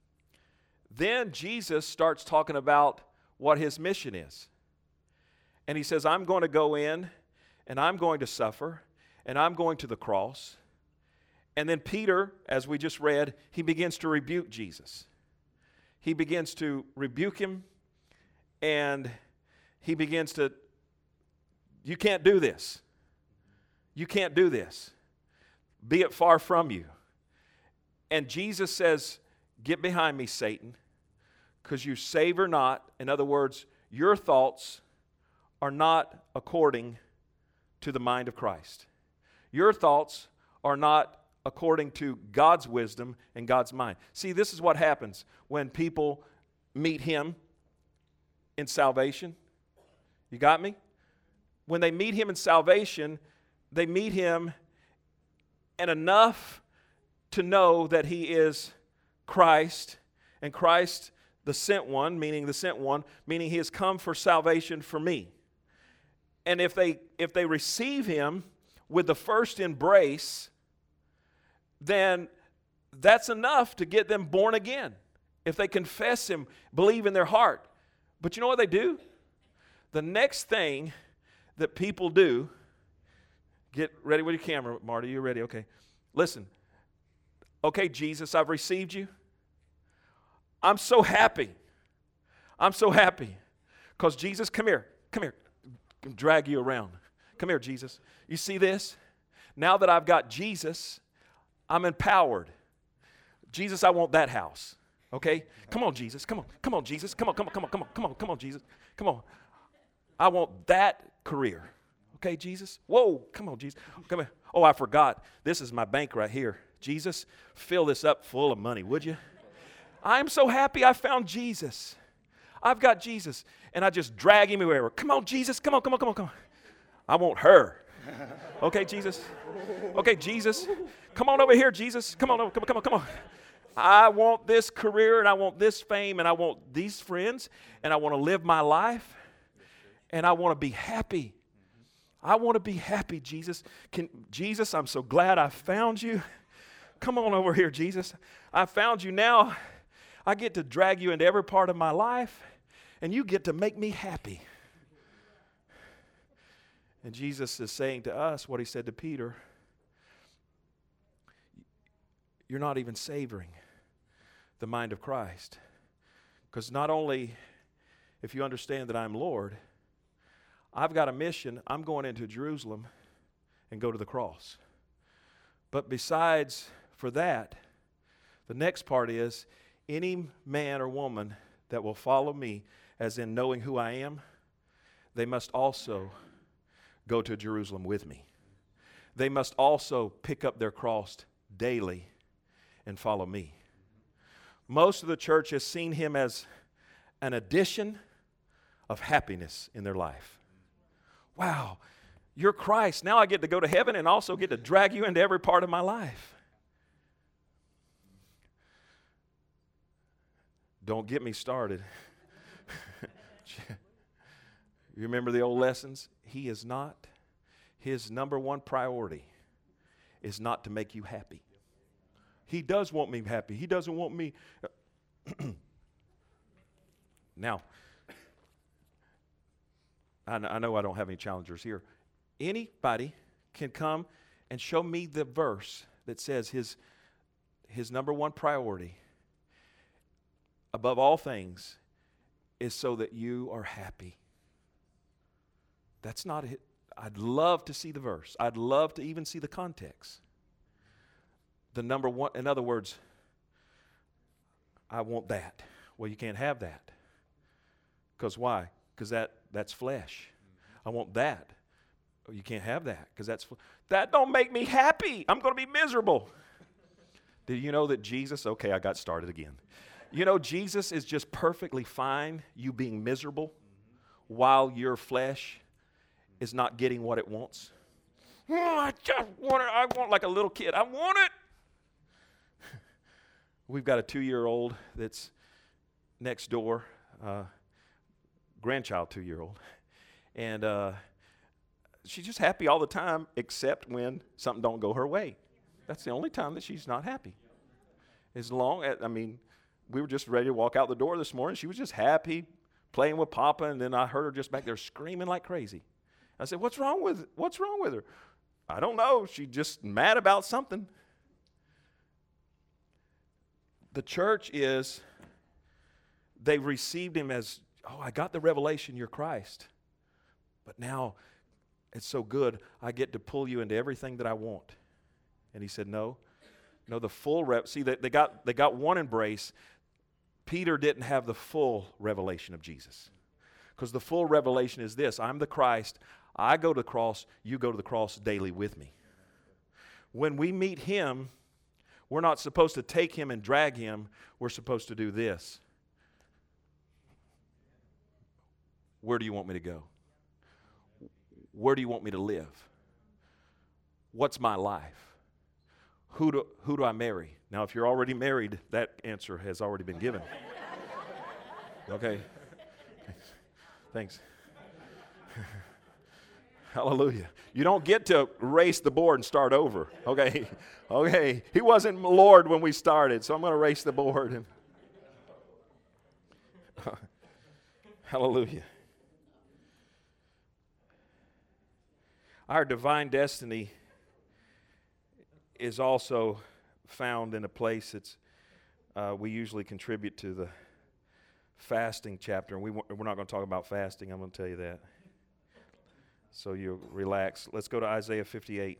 Then Jesus starts talking about what his mission is. And he says, I'm going to go in, and I'm going to suffer, and I'm going to the cross. And then Peter, as we just read, he begins to rebuke Jesus. He begins to rebuke him, and he begins to, you can't do this. You can't do this. Be it far from you. And Jesus says, get behind me, Satan, because you savor not. In other words, your thoughts are not according to the mind of Christ. Your thoughts are not according to God's wisdom and God's mind. See, this is what happens when people meet him in salvation. You got me? When they meet him in salvation, they meet him and enough to know that he is Christ, and Christ the sent one, meaning the sent one, meaning he has come for salvation for me. And if they if they receive him with the first embrace, then that's enough to get them born again. If they confess him, believe in their heart. But you know what they do? The next thing that people do, get ready with your camera, Marty, you ready? Okay. Listen. Okay, Jesus, I've received you. I'm so happy. I'm so happy. Because Jesus, come here. Come here. Drag you around. Come here, Jesus. You see this? Now that I've got Jesus, I'm empowered. Jesus, I want that house. Okay? Come on, Jesus. Come on. Come on, Jesus. Come on, come on, come on, come on, come on, come on, Jesus. Come on. I want that career. Okay, Jesus? Whoa, come on, Jesus. Come here. Oh, I forgot. This is my bank right here. Jesus, fill this up full of money, would you? I'm so happy I found Jesus. I've got Jesus. And I just drag him everywhere. Come on, Jesus. Come on, come on, come on, come on. I want her. Okay, Jesus. Okay, Jesus. Come on over here, Jesus. Come on, over, come on, come on, come on. I want this career, and I want this fame, and I want these friends, and I want to live my life, and I want to be happy. I want to be happy, Jesus. Can, Jesus, I'm so glad I found you. Come on over here, Jesus. I found you now. I get to drag you into every part of my life, and you get to make me happy. And Jesus is saying to us what he said to Peter. You're not even savoring the mind of Christ. Because not only, if you understand that I'm Lord, I've got a mission. I'm going into Jerusalem and go to the cross. But besides for that, the next part is any man or woman that will follow me, as in knowing who I am, they must also go to Jerusalem with me. They must also pick up their cross daily and follow me. Most of the church has seen him as an addition of happiness in their life. Wow, you're Christ. Now I get to go to heaven and also get to drag you into every part of my life. Don't get me started. You remember the old lessons? He is not, his number one priority is not to make you happy. He does want me happy. He doesn't want me. Now, I know I don't have any challengers here. Anybody can come and show me the verse that says his, his number one priority above all things is so that you are happy. That's not it. I'd love to see the verse. I'd love to even see the context. The number one, in other words, I want that. Well, you can't have that. Because why? Because that, that's flesh. I want that. Oh, you can't have that because that's fl- that don't make me happy. I'm going to be miserable. Did you know that Jesus, okay, I got started again. You know, Jesus is just perfectly fine you being miserable while your flesh is not getting what it wants. Oh, I just want it. I want like a little kid. I want it. We've got a two-year-old that's next door, uh, grandchild two-year-old, and uh, she's just happy all the time except when something don't go her way. That's the only time that she's not happy. As long as, I mean, we were just ready to walk out the door this morning. She was just happy playing with Papa, and then I heard her just back there screaming like crazy. I said, what's wrong with what's wrong with her? I don't know. She's just mad about something. The church is, they received him as, oh, I got the revelation, you're Christ. But now it's so good, I get to pull you into everything that I want. And he said, no. No, the full, re- see, they, they, got, they got one embrace. Peter didn't have the full revelation of Jesus. Because the full revelation is this, I'm the Christ, I go to the cross, you go to the cross daily with me. When we meet him, we're not supposed to take him and drag him. We're supposed to do this. Where do you want me to go? Where do you want me to live? What's my life? Who do, who do I marry? Now, if you're already married, that answer has already been given. Okay. Thanks. Hallelujah. You don't get to erase the board and start over. Okay. Okay. He wasn't Lord when we started, so I'm going to erase the board. And hallelujah. Our divine destiny is also found in a place that's, uh, we usually contribute to the fasting chapter. And we, we're not going to talk about fasting, I'm going to tell you that. So you relax. Let's go to Isaiah fifty-eight.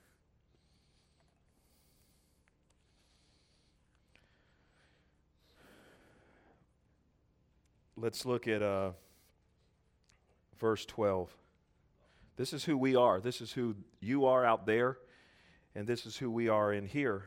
Let's look at uh, verse twelve. This is who we are. This is who you are out there, and this is who we are in here.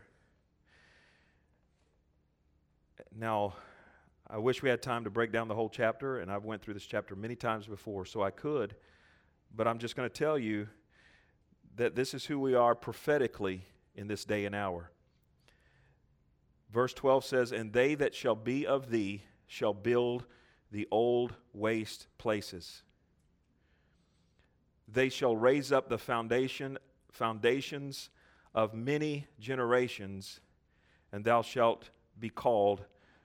Now, I wish we had time to break down the whole chapter, and I've went through this chapter many times before, so I could. But I'm just going to tell you that this is who we are prophetically in this day and hour. Verse twelve says, and they that shall be of thee shall build the old waste places. They shall raise up the foundation, foundations of many generations, and thou shalt be called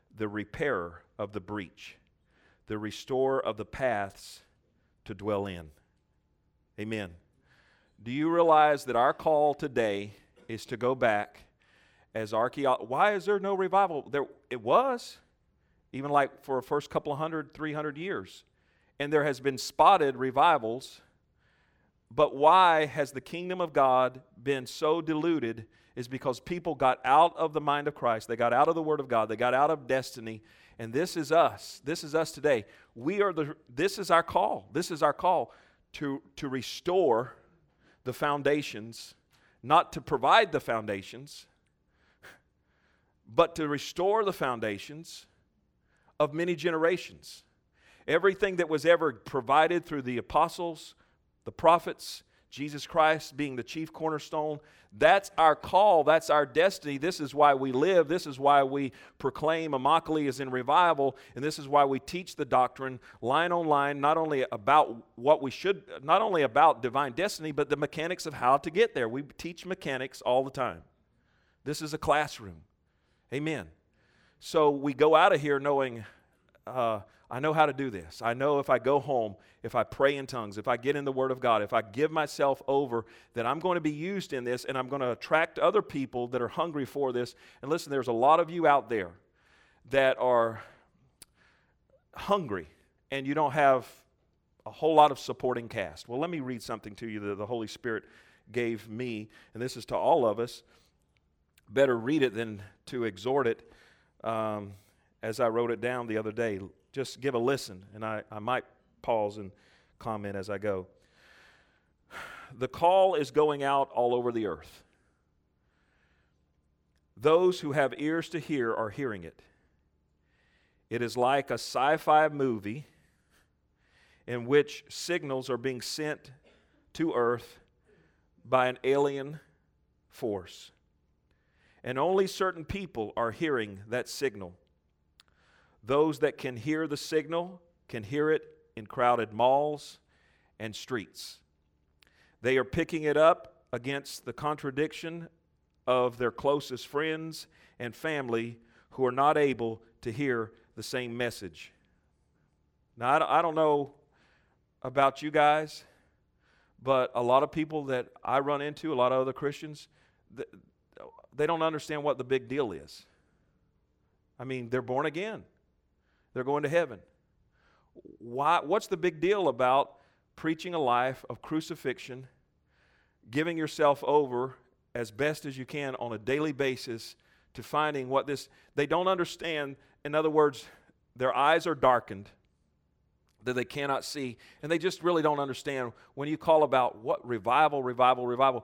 the repairer of the breach, the restorer of the paths to dwell in. Amen. Do you realize that our call today is to go back as archaeologists? Why is there no revival? There, it was, even like for the first couple of hundred, three hundred years. And there has been spotted revivals. But why has the kingdom of God been so diluted is because people got out of the mind of Christ. They got out of the Word of God. They got out of destiny. And this is us. This is us today. We are the. This is our call. This is our call to, to restore the foundations, not to provide the foundations, but to restore the foundations of many generations. Everything that was ever provided through the apostles, the prophets, Jesus Christ being the chief cornerstone, that's our call, that's our destiny. This is why we live. This is why we proclaim Immokalee is in revival, and this is why we teach the doctrine line on line, not only about what we should, not only about divine destiny, but the mechanics of how to get there. We teach mechanics all the time. This is a classroom. Amen. So we go out of here knowing, uh, I know how to do this. I know if I go home, if I pray in tongues, if I get in the Word of God, if I give myself over, that I'm going to be used in this and I'm going to attract other people that are hungry for this. And listen, there's a lot of you out there that are hungry and you don't have a whole lot of supporting cast. Well, let me read something to you that the Holy Spirit gave me, and this is to all of us. Better read it than to exhort it, um, as I wrote it down the other day. Just give a listen, and I, I might pause and comment as I go. The call is going out all over the earth. Those who have ears to hear are hearing it. It is like a sci-fi movie in which signals are being sent to earth by an alien force. And only certain people are hearing that signal. Those that can hear the signal can hear it in crowded malls and streets. They are picking it up against the contradiction of their closest friends and family who are not able to hear the same message. Now, I don't know about you guys, but a lot of people that I run into, a lot of other Christians, they don't understand what the big deal is. I mean, they're born again. They're going to heaven. Why? What's the big deal about preaching a life of crucifixion, giving yourself over as best as you can on a daily basis to finding what this, they don't understand. In other words, their eyes are darkened that they cannot see, and they just really don't understand when you call about what revival, revival, revival.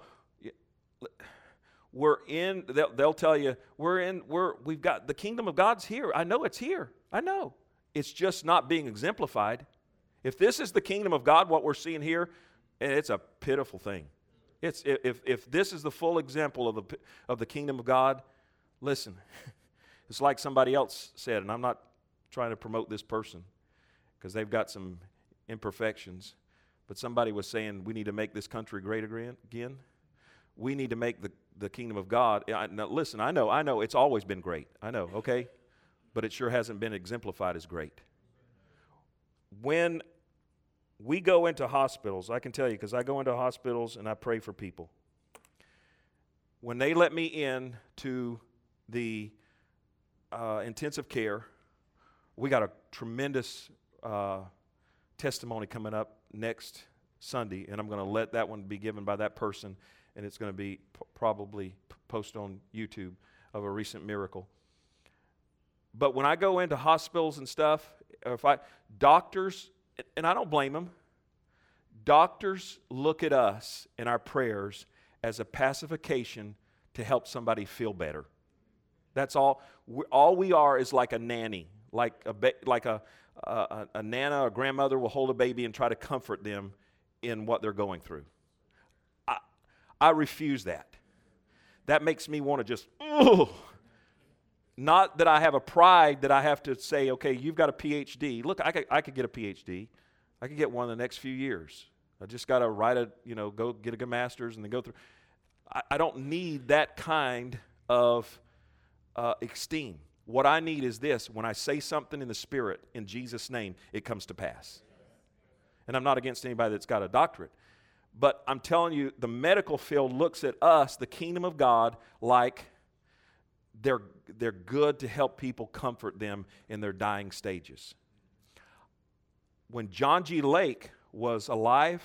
We're in, they'll, they'll tell you, we're in, we're, we've got, the kingdom of God's here. I know it's here. I know. It's just not being exemplified. If this is the kingdom of God, what we're seeing here, it's a pitiful thing. It's, if, if this is the full example of the, of the kingdom of God, listen, it's like somebody else said, and I'm not trying to promote this person because they've got some imperfections, but somebody was saying we need to make this country great again. We need to make the, the kingdom of God. I, now listen, I know, I know it's always been great. I know, okay? But it sure hasn't been exemplified as great. When we go into hospitals, I can tell you, because I go into hospitals and I pray for people. When they let me in to the uh, intensive care, we got a tremendous uh, testimony coming up next Sunday, and I'm going to let that one be given by that person, and it's going to be p- probably posted on YouTube of a recent miracle. But when I go into hospitals and stuff, if I doctors, and I don't blame them, doctors look at us and our prayers as a pacification to help somebody feel better. That's all. We're, all we are is like a nanny, like a ba- like a, a a nana or grandmother will hold a baby and try to comfort them in what they're going through. I I refuse that. That makes me want to just, ugh. Not that I have a pride that I have to say, okay, you've got a P H D. Look, I could, I could get a P H D. I could get one in the next few years. I just got to write a, you know, go get a good master's and then go through. I, I don't need that kind of uh, esteem. What I need is this. When I say something in the Spirit, in Jesus' name, it comes to pass. And I'm not against anybody that's got a doctorate. But I'm telling you, the medical field looks at us, the kingdom of God, like they're, they're good to help people, comfort them in their dying stages. When John G. Lake was alive,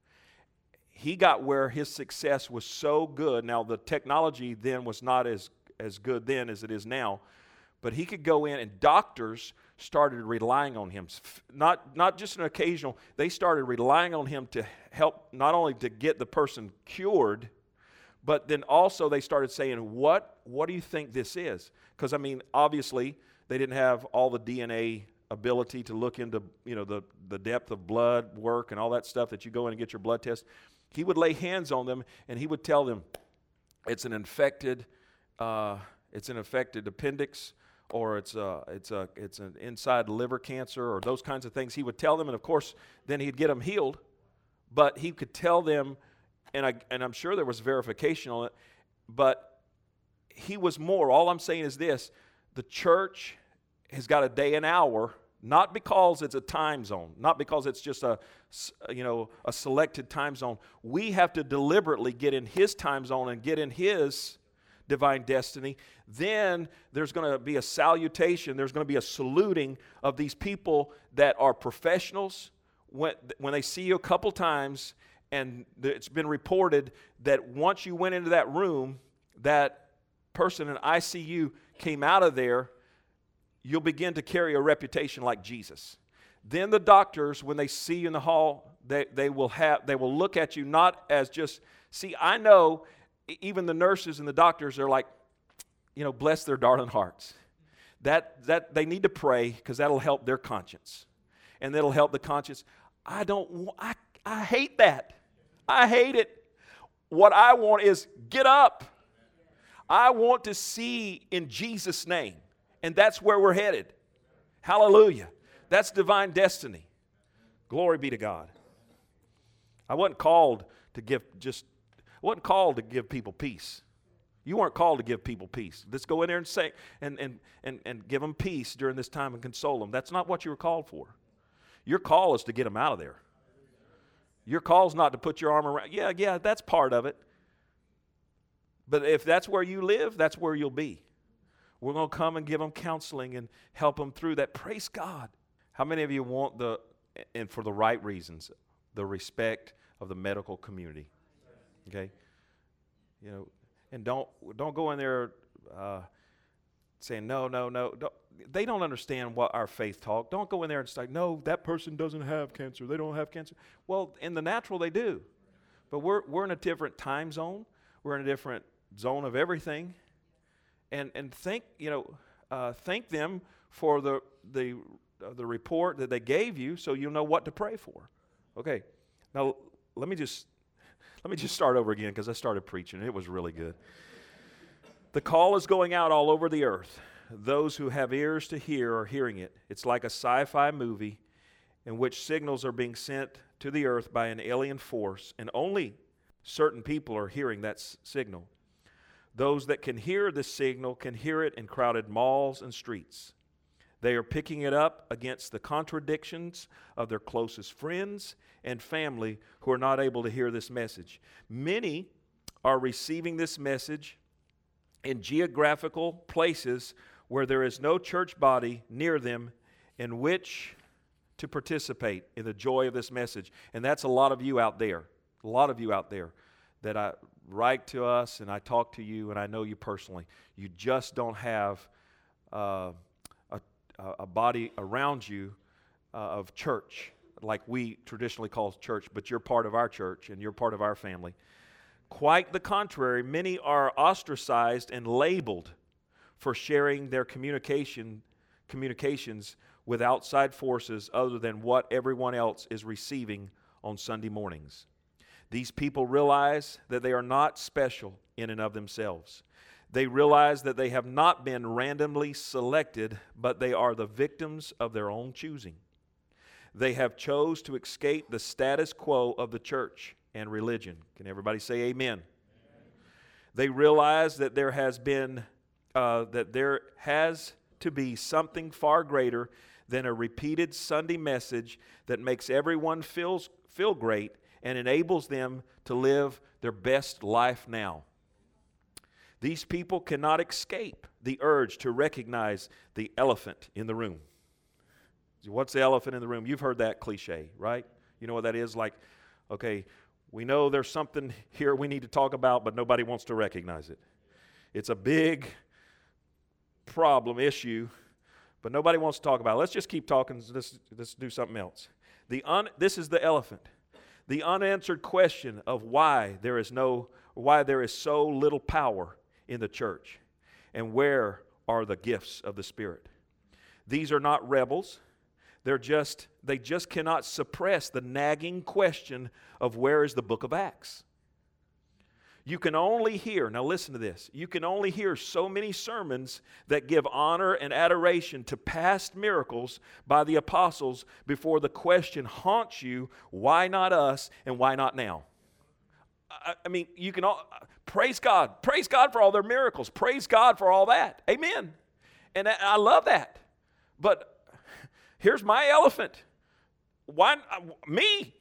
he got where his success was so good. Now, the technology then was not as, as good then as it is now, but he could go in and doctors started relying on him. Not, not just an occasional, they started relying on him to help not only to get the person cured, but then also they started saying, what, what do you think this is? Because, I mean, obviously, they didn't have all the D N A ability to look into, you know, the, the depth of blood work and all that stuff that you go in and get your blood test. He would lay hands on them, and he would tell them, it's an infected, uh, it's an infected appendix, or it's a, it's a, it's an inside liver cancer, or those kinds of things. He would tell them, and of course, then he'd get them healed. But he could tell them, and I and I'm sure there was verification on it. But he was more. All I'm saying is this: the church has got a day and hour, not because it's a time zone, not because it's just a, you know, a selected time zone. We have to deliberately get in His time zone and get in His divine destiny. Then there's going to be a salutation, there's going to be a saluting of these people that are professionals. When, when they see you a couple times, and it's been reported that once you went into that room, that person in I C U came out of there, you'll begin to carry a reputation like Jesus. Then the doctors, when they see you in the hall, they, they will have they will look at you not as just, see, I know even the nurses and the doctors are like, you know, bless their darling hearts. That that they need to pray because that'll help their conscience. And that'll help the conscience. I don't I I hate that. I hate it. What I want is get up. I want to see in Jesus' name. And that's where we're headed. Hallelujah. That's divine destiny. Glory be to God. I wasn't called to give just I wasn't called to give people peace. You weren't called to give people peace. Let's go in there and say and, and, and, and give them peace during this time and console them. That's not what you were called for. Your call is to get them out of there. Your call is not to put your arm around. Yeah, yeah, that's part of it. But if that's where you live, that's where you'll be. We're going to come and give them counseling and help them through that. Praise God. How many of you want the, and for the right reasons, the respect of the medical community? Okay? You know, and don't don't go in there uh, saying, no, no, no. Don't, they don't understand what our faith talk. Don't go in there and say, no, that person doesn't have cancer. They don't have cancer. Well, in the natural, they do. But we're we're in a different time zone. We're in a different zone of everything. And and thank, you know, uh, thank them for the the uh, the report that they gave you, so you'll know what to pray for. Okay. Now let me just let me just start over again because I started preaching. It was really good. The call is going out all over the earth. Those who have ears to hear are hearing it. It's like a sci-fi movie in which signals are being sent to the earth by an alien force, and only certain people are hearing that s- signal. Those that can hear this signal can hear it in crowded malls and streets. They are picking it up against the contradictions of their closest friends and family who are not able to hear this message. Many are receiving this message in geographical places where there is no church body near them in which to participate in the joy of this message. And that's a lot of you out there, a lot of you out there that I write to us and I talk to you and I know you personally. You just don't have uh, a, a body around you uh, of church like we traditionally call church, but you're part of our church and you're part of our family. Quite the contrary, many are ostracized and labeled for sharing their communication communications with outside forces other than what everyone else is receiving on Sunday mornings. These people realize that they are not special in and of themselves. They realize that they have not been randomly selected, but they are the victims of their own choosing. They have chose to escape the status quo of the church and religion. Can everybody say amen? Amen. They realize that there has been, uh, that there has to be something far greater than a repeated Sunday message that makes everyone feels, feel great and enables them to live their best life now. These people cannot escape the urge to recognize the elephant in the room. What's the elephant in the room? You've heard that cliche, right? You know what that is? Like, okay, we know there's something here we need to talk about, but nobody wants to recognize it. It's a big problem, issue, but nobody wants to talk about it. Let's just keep talking. Let's, let's do something else. The un, this is the elephant. The unanswered question of why there is no, why there is so little power in the church, and where are the gifts of the Spirit? These are not rebels. They're just, they just cannot suppress the nagging question of where is the book of Acts. You can only hear, now listen to this, you can only hear so many sermons that give honor and adoration to past miracles by the apostles before the question haunts you, why not us and why not now? I, I mean, you can all, praise God. Praise God for all their miracles. Praise God for all that. Amen. And I, I love that. But here's my elephant. Why, me?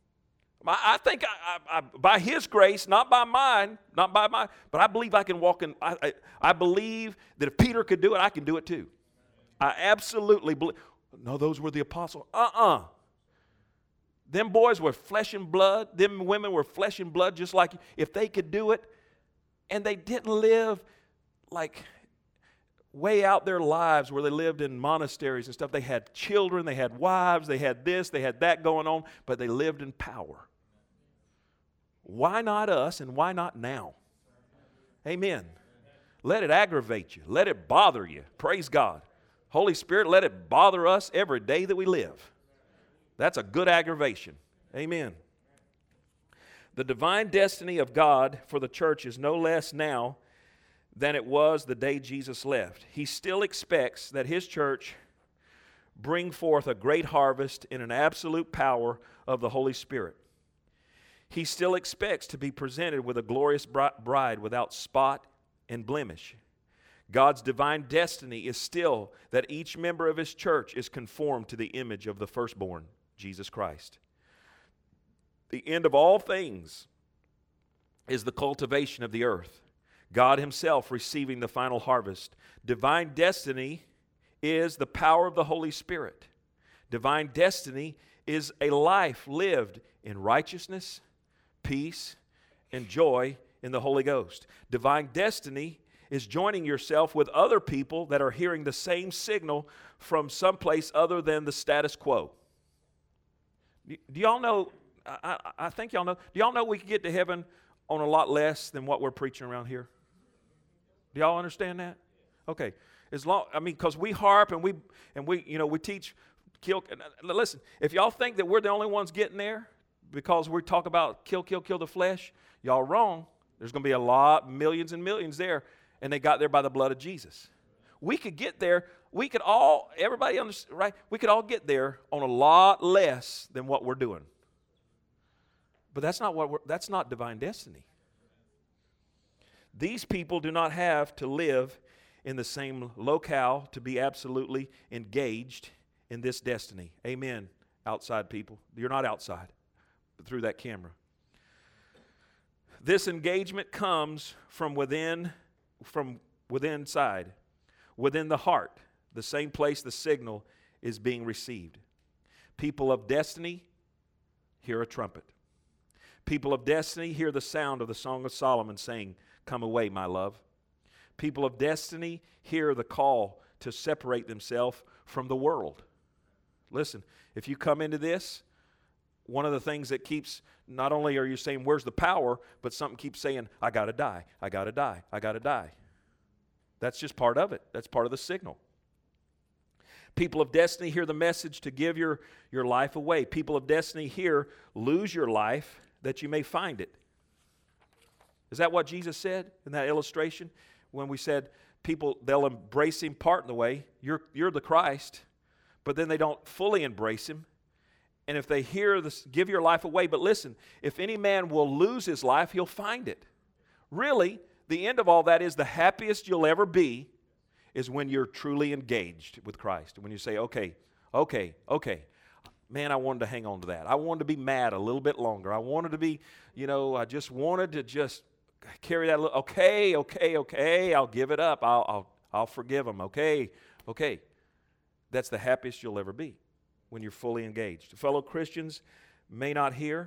I think I, I, I, by His grace, not by mine, not by my, but I believe I can walk in, I, I, I believe that if Peter could do it, I can do it too. I absolutely believe. No, those were the apostles. Uh-uh. Them boys were flesh and blood. Them women were flesh and blood just like you. If they could do it, and they didn't live like way out their lives where they lived in monasteries and stuff. They had children, they had wives, they had this, they had that going on, but they lived in power. Why not us and why not now? Amen. Let it aggravate you. Let it bother you. Praise God. Holy Spirit, let it bother us every day that we live. That's a good aggravation. Amen. The divine destiny of God for the church is no less now than it was the day Jesus left. He still expects that His church bring forth a great harvest in an absolute power of the Holy Spirit. He still expects to be presented with a glorious bride without spot and blemish. God's divine destiny is still that each member of His church is conformed to the image of the firstborn, Jesus Christ. The end of all things is the cultivation of the earth, God Himself receiving the final harvest. Divine destiny is the power of the Holy Spirit. Divine destiny is a life lived in righteousness, peace, and joy in the Holy Ghost. Divine destiny is joining yourself with other people that are hearing the same signal from someplace other than the status quo. Do y'all know, I, I think y'all know, do y'all know we can get to heaven on a lot less than what we're preaching around here? Do y'all understand that? Okay. As long, I mean, because we harp and we, and we, you know, we teach, kill, listen, if y'all think that we're the only ones getting there because we talk about kill, kill, kill the flesh, y'all wrong. There's going to be a lot, millions and millions there, and they got there by the blood of Jesus. We could get there, we could all, everybody understand, right? We could all get there on a lot less than what we're doing. But that's not what we're, that's not divine destiny. These people do not have to live in the same locale to be absolutely engaged in this destiny. Amen, outside people. You're not outside, but through that camera. This engagement comes from within, from within inside, within the heart, the same place the signal is being received. People of destiny hear a trumpet. People of destiny hear the sound of the Song of Solomon saying, "Come away, my love." People of destiny hear the call to separate themselves from the world. Listen, if you come into this, one of the things that keeps, not only are you saying, where's the power, but something keeps saying, I got to die, I got to die, I got to die. That's just part of it. That's part of the signal. People of destiny hear the message to give your, your life away. People of destiny hear, lose your life that you may find it. Is that what Jesus said in that illustration? When we said people, they'll embrace Him part of the way. You're, you're the Christ, but then they don't fully embrace Him. And if they hear this, give your life away. But listen, if any man will lose his life, he'll find it. Really, the end of all that is the happiest you'll ever be is when you're truly engaged with Christ. When you say, okay, okay, okay. Man, I wanted to hang on to that. I wanted to be mad a little bit longer. I wanted to be, you know, I just wanted to just carry that a little, okay, okay, okay, I'll give it up. I'll, I'll, I'll forgive them. Okay, okay. That's the happiest you'll ever be when you're fully engaged. Fellow Christians may not hear.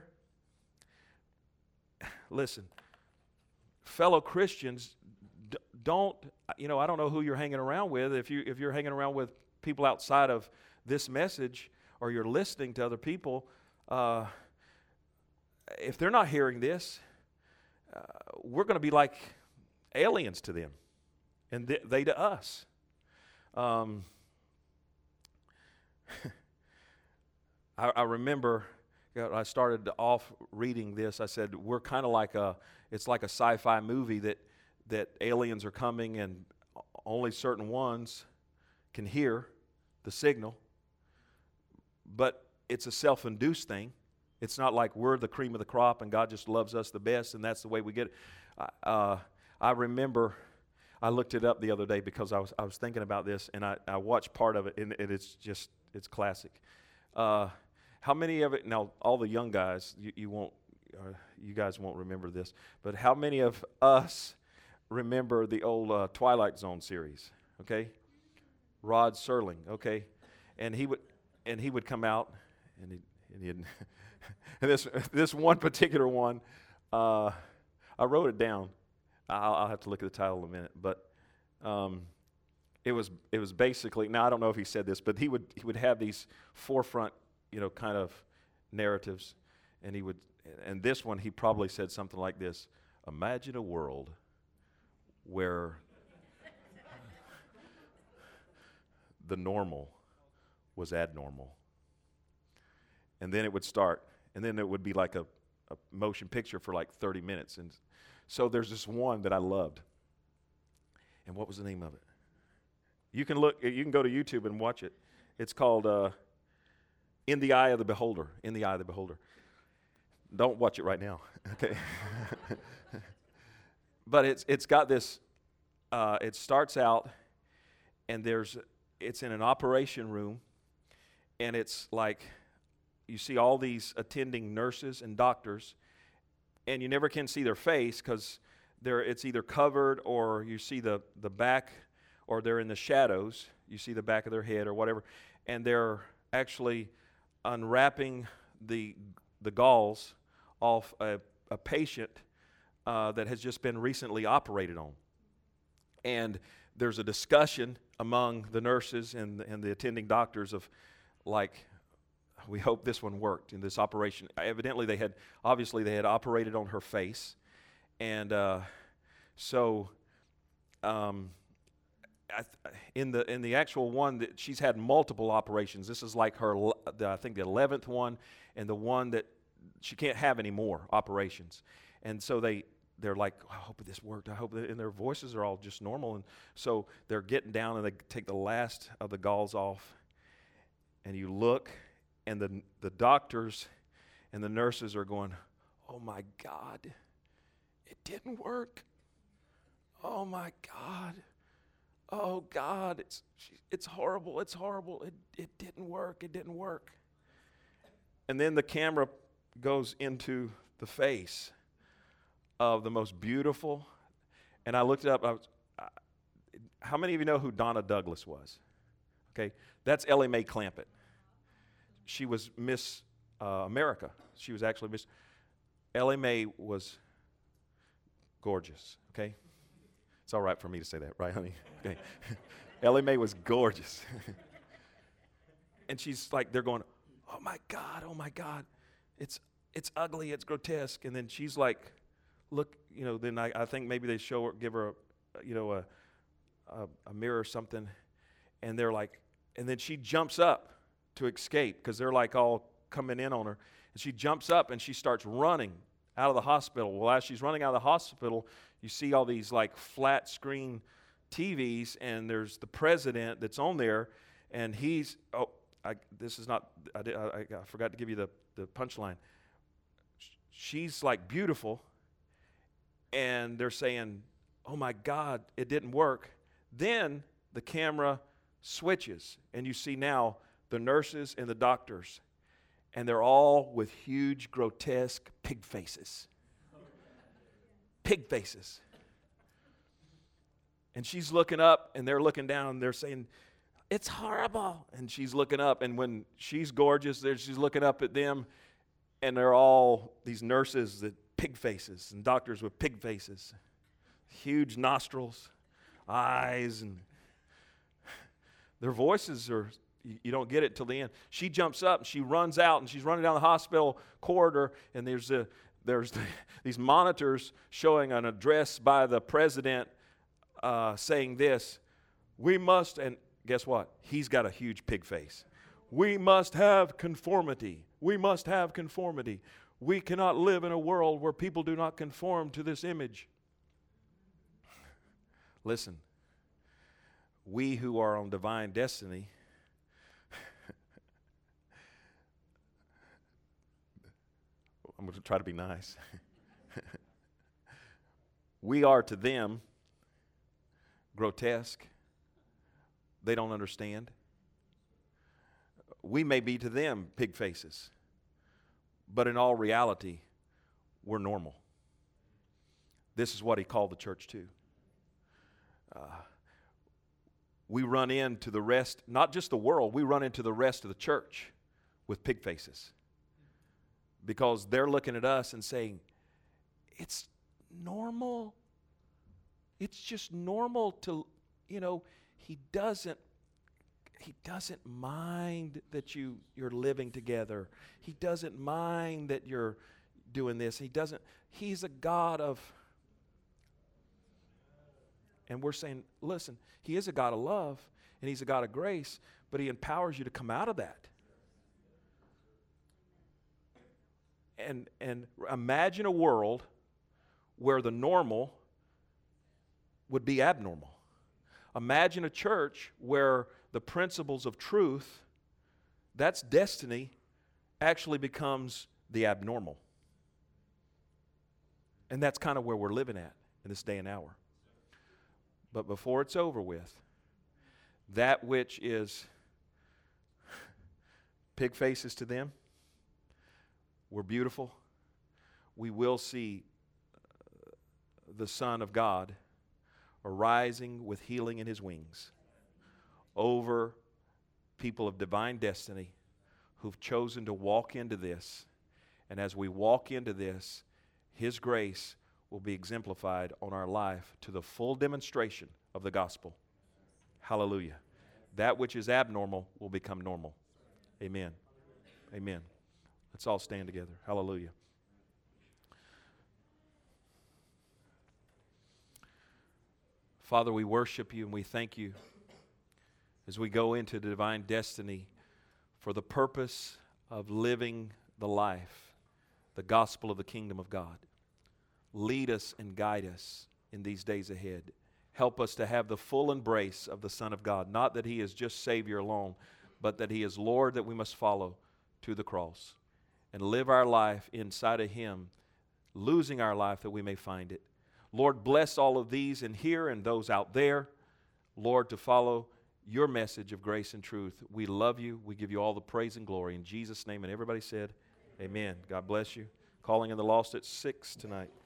Listen, fellow Christians d- don't, you know, I don't know who you're hanging around with. If, you, if you're hanging around with people outside of this message or you're listening to other people, uh, if they're not hearing this, uh, we're going to be like aliens to them and th- they to us. Um, I, I remember you know, I started off reading this. I said we're kind of like a, it's like a sci-fi movie that that aliens are coming and only certain ones can hear the signal. But it's a self-induced thing. It's not like we're the cream of the crop and God just loves us the best and that's the way we get it. Uh, I remember I looked it up the other day because I was I was thinking about this and I, I watched part of it and, and it's just it's classic. Uh, how many of it, now all the young guys, you, you won't, uh, you guys won't remember this, but how many of us remember the old uh, Twilight Zone series, okay? Rod Serling, okay? And he would, and he would come out, and he, and, he'd and this this one particular one, uh, I wrote it down. I'll, I'll have to look at the title in a minute, but um, it was it was basically. Now I don't know if he said this, but he would he would have these forefront, you know, kind of narratives, and he would. And this one, he probably said something like this: "Imagine a world where the normal was abnormal." And then it would start, and then it would be like a, a motion picture for like thirty minutes. And so there's this one that I loved. And what was the name of it? You can look, you can go to YouTube and watch it. It's called uh, In the Eye of the Beholder. In the Eye of the Beholder. Don't watch it right now, okay? But it's it's got this, uh, it starts out, and there's, it's in an operation room, and it's like, you see all these attending nurses and doctors, and you never can see their face because they're it's either covered or you see the, the back, or they're in the shadows. You see the back of their head or whatever, and they're actually unwrapping the the galls off a, a patient uh, that has just been recently operated on. And there's a discussion among the nurses and and the attending doctors of like, we hope this one worked in this operation. Evidently, they had, obviously, they had operated on her face. And uh, so um, I th- in the in the actual one, that she's had multiple operations. This is like her, the, I think the eleventh one, and the one that she can't have any more operations. And so they, they're like, I hope this worked. I hope that, and their voices are all just normal. And so they're getting down and they take the last of the galls off. And you look, and the the doctors and the nurses are going, oh my God, it didn't work. Oh my God. Oh God, it's it's horrible, it's horrible. It it didn't work, it didn't work. And then the camera goes into the face of the most beautiful, and I looked it up. I was, I, how many of you know who Donna Douglas was? Okay, that's Ellie Mae Clampett. She was Miss uh, America. She was actually Miss. Ellie Mae was gorgeous, okay? It's all right for me to say that, right, honey? Okay. Ellie Mae was gorgeous. And she's like, they're going, oh my God, oh my God. It's it's ugly, it's grotesque. And then she's like, look, you know, then I, I think maybe they show her, give her, a, you know, a, a, a mirror or something. And they're like, and then she jumps up to escape because they're like all coming in on her. And she jumps up and she starts running out of the hospital. Well, as she's running out of the hospital, you see all these like flat screen T Vs, and there's the president that's on there, and he's, oh, I, this is not, I, did, I, I forgot to give you the, the punchline. She's like beautiful, and they're saying, oh my God, it didn't work. Then the camera switches, and you see now the nurses and the doctors, and they're all with huge, grotesque pig faces. Pig faces. And she's looking up, and they're looking down, and they're saying, it's horrible. And she's looking up, and when she's gorgeous, there she's looking up at them, and they're all these nurses that pig faces, and doctors with pig faces, huge nostrils, eyes, and their voices are, you, you don't get it till the end. She jumps up, and she runs out, and she's running down the hospital corridor, and there's a there's the, these monitors showing an address by the president uh, saying this, we must, and guess what? He's got a huge pig face. We must have conformity. We must have conformity. We cannot live in a world where people do not conform to this image. Listen, we who are on divine destiny, I'm going to try to be nice. We are to them grotesque. They don't understand. We may be to them pig faces, but in all reality, we're normal. This is what he called the church to. Uh, we run into the rest, not just the world, we run into the rest of the church with pig faces. Because they're looking at us and saying, it's normal. It's just normal to, you know, he doesn't, he doesn't mind that you, you're living together. He doesn't mind that you're doing this. He doesn't, he's a God of, and we're saying, listen, he is a God of love, and he's a God of grace, but he empowers you to come out of that. And, and imagine a world where the normal would be abnormal. Imagine a church where the principles of truth, that's destiny, actually becomes the abnormal. And that's kind of where we're living at in this day and hour. But before it's over with, that which is pig faces to them, we're beautiful. We will see the Son of God arising with healing in his wings over people of divine destiny who've chosen to walk into this. And as we walk into this, his grace will be exemplified on our life to the full demonstration of the gospel. Hallelujah. That which is abnormal will become normal. Amen. Amen. Let's all stand together. Hallelujah. Father, we worship you and we thank you as we go into the divine destiny for the purpose of living the life, the gospel of the kingdom of God. Lead us and guide us in these days ahead. Help us to have the full embrace of the Son of God, not that he is just Savior alone, but that he is Lord that we must follow to the cross and live our life inside of him, losing our life that we may find it. Lord, bless all of these in here and those out there, Lord, to follow your message of grace and truth. We love you. We give you all the praise and glory in Jesus' name. And everybody said, amen. God bless you. Calling in the lost at six tonight.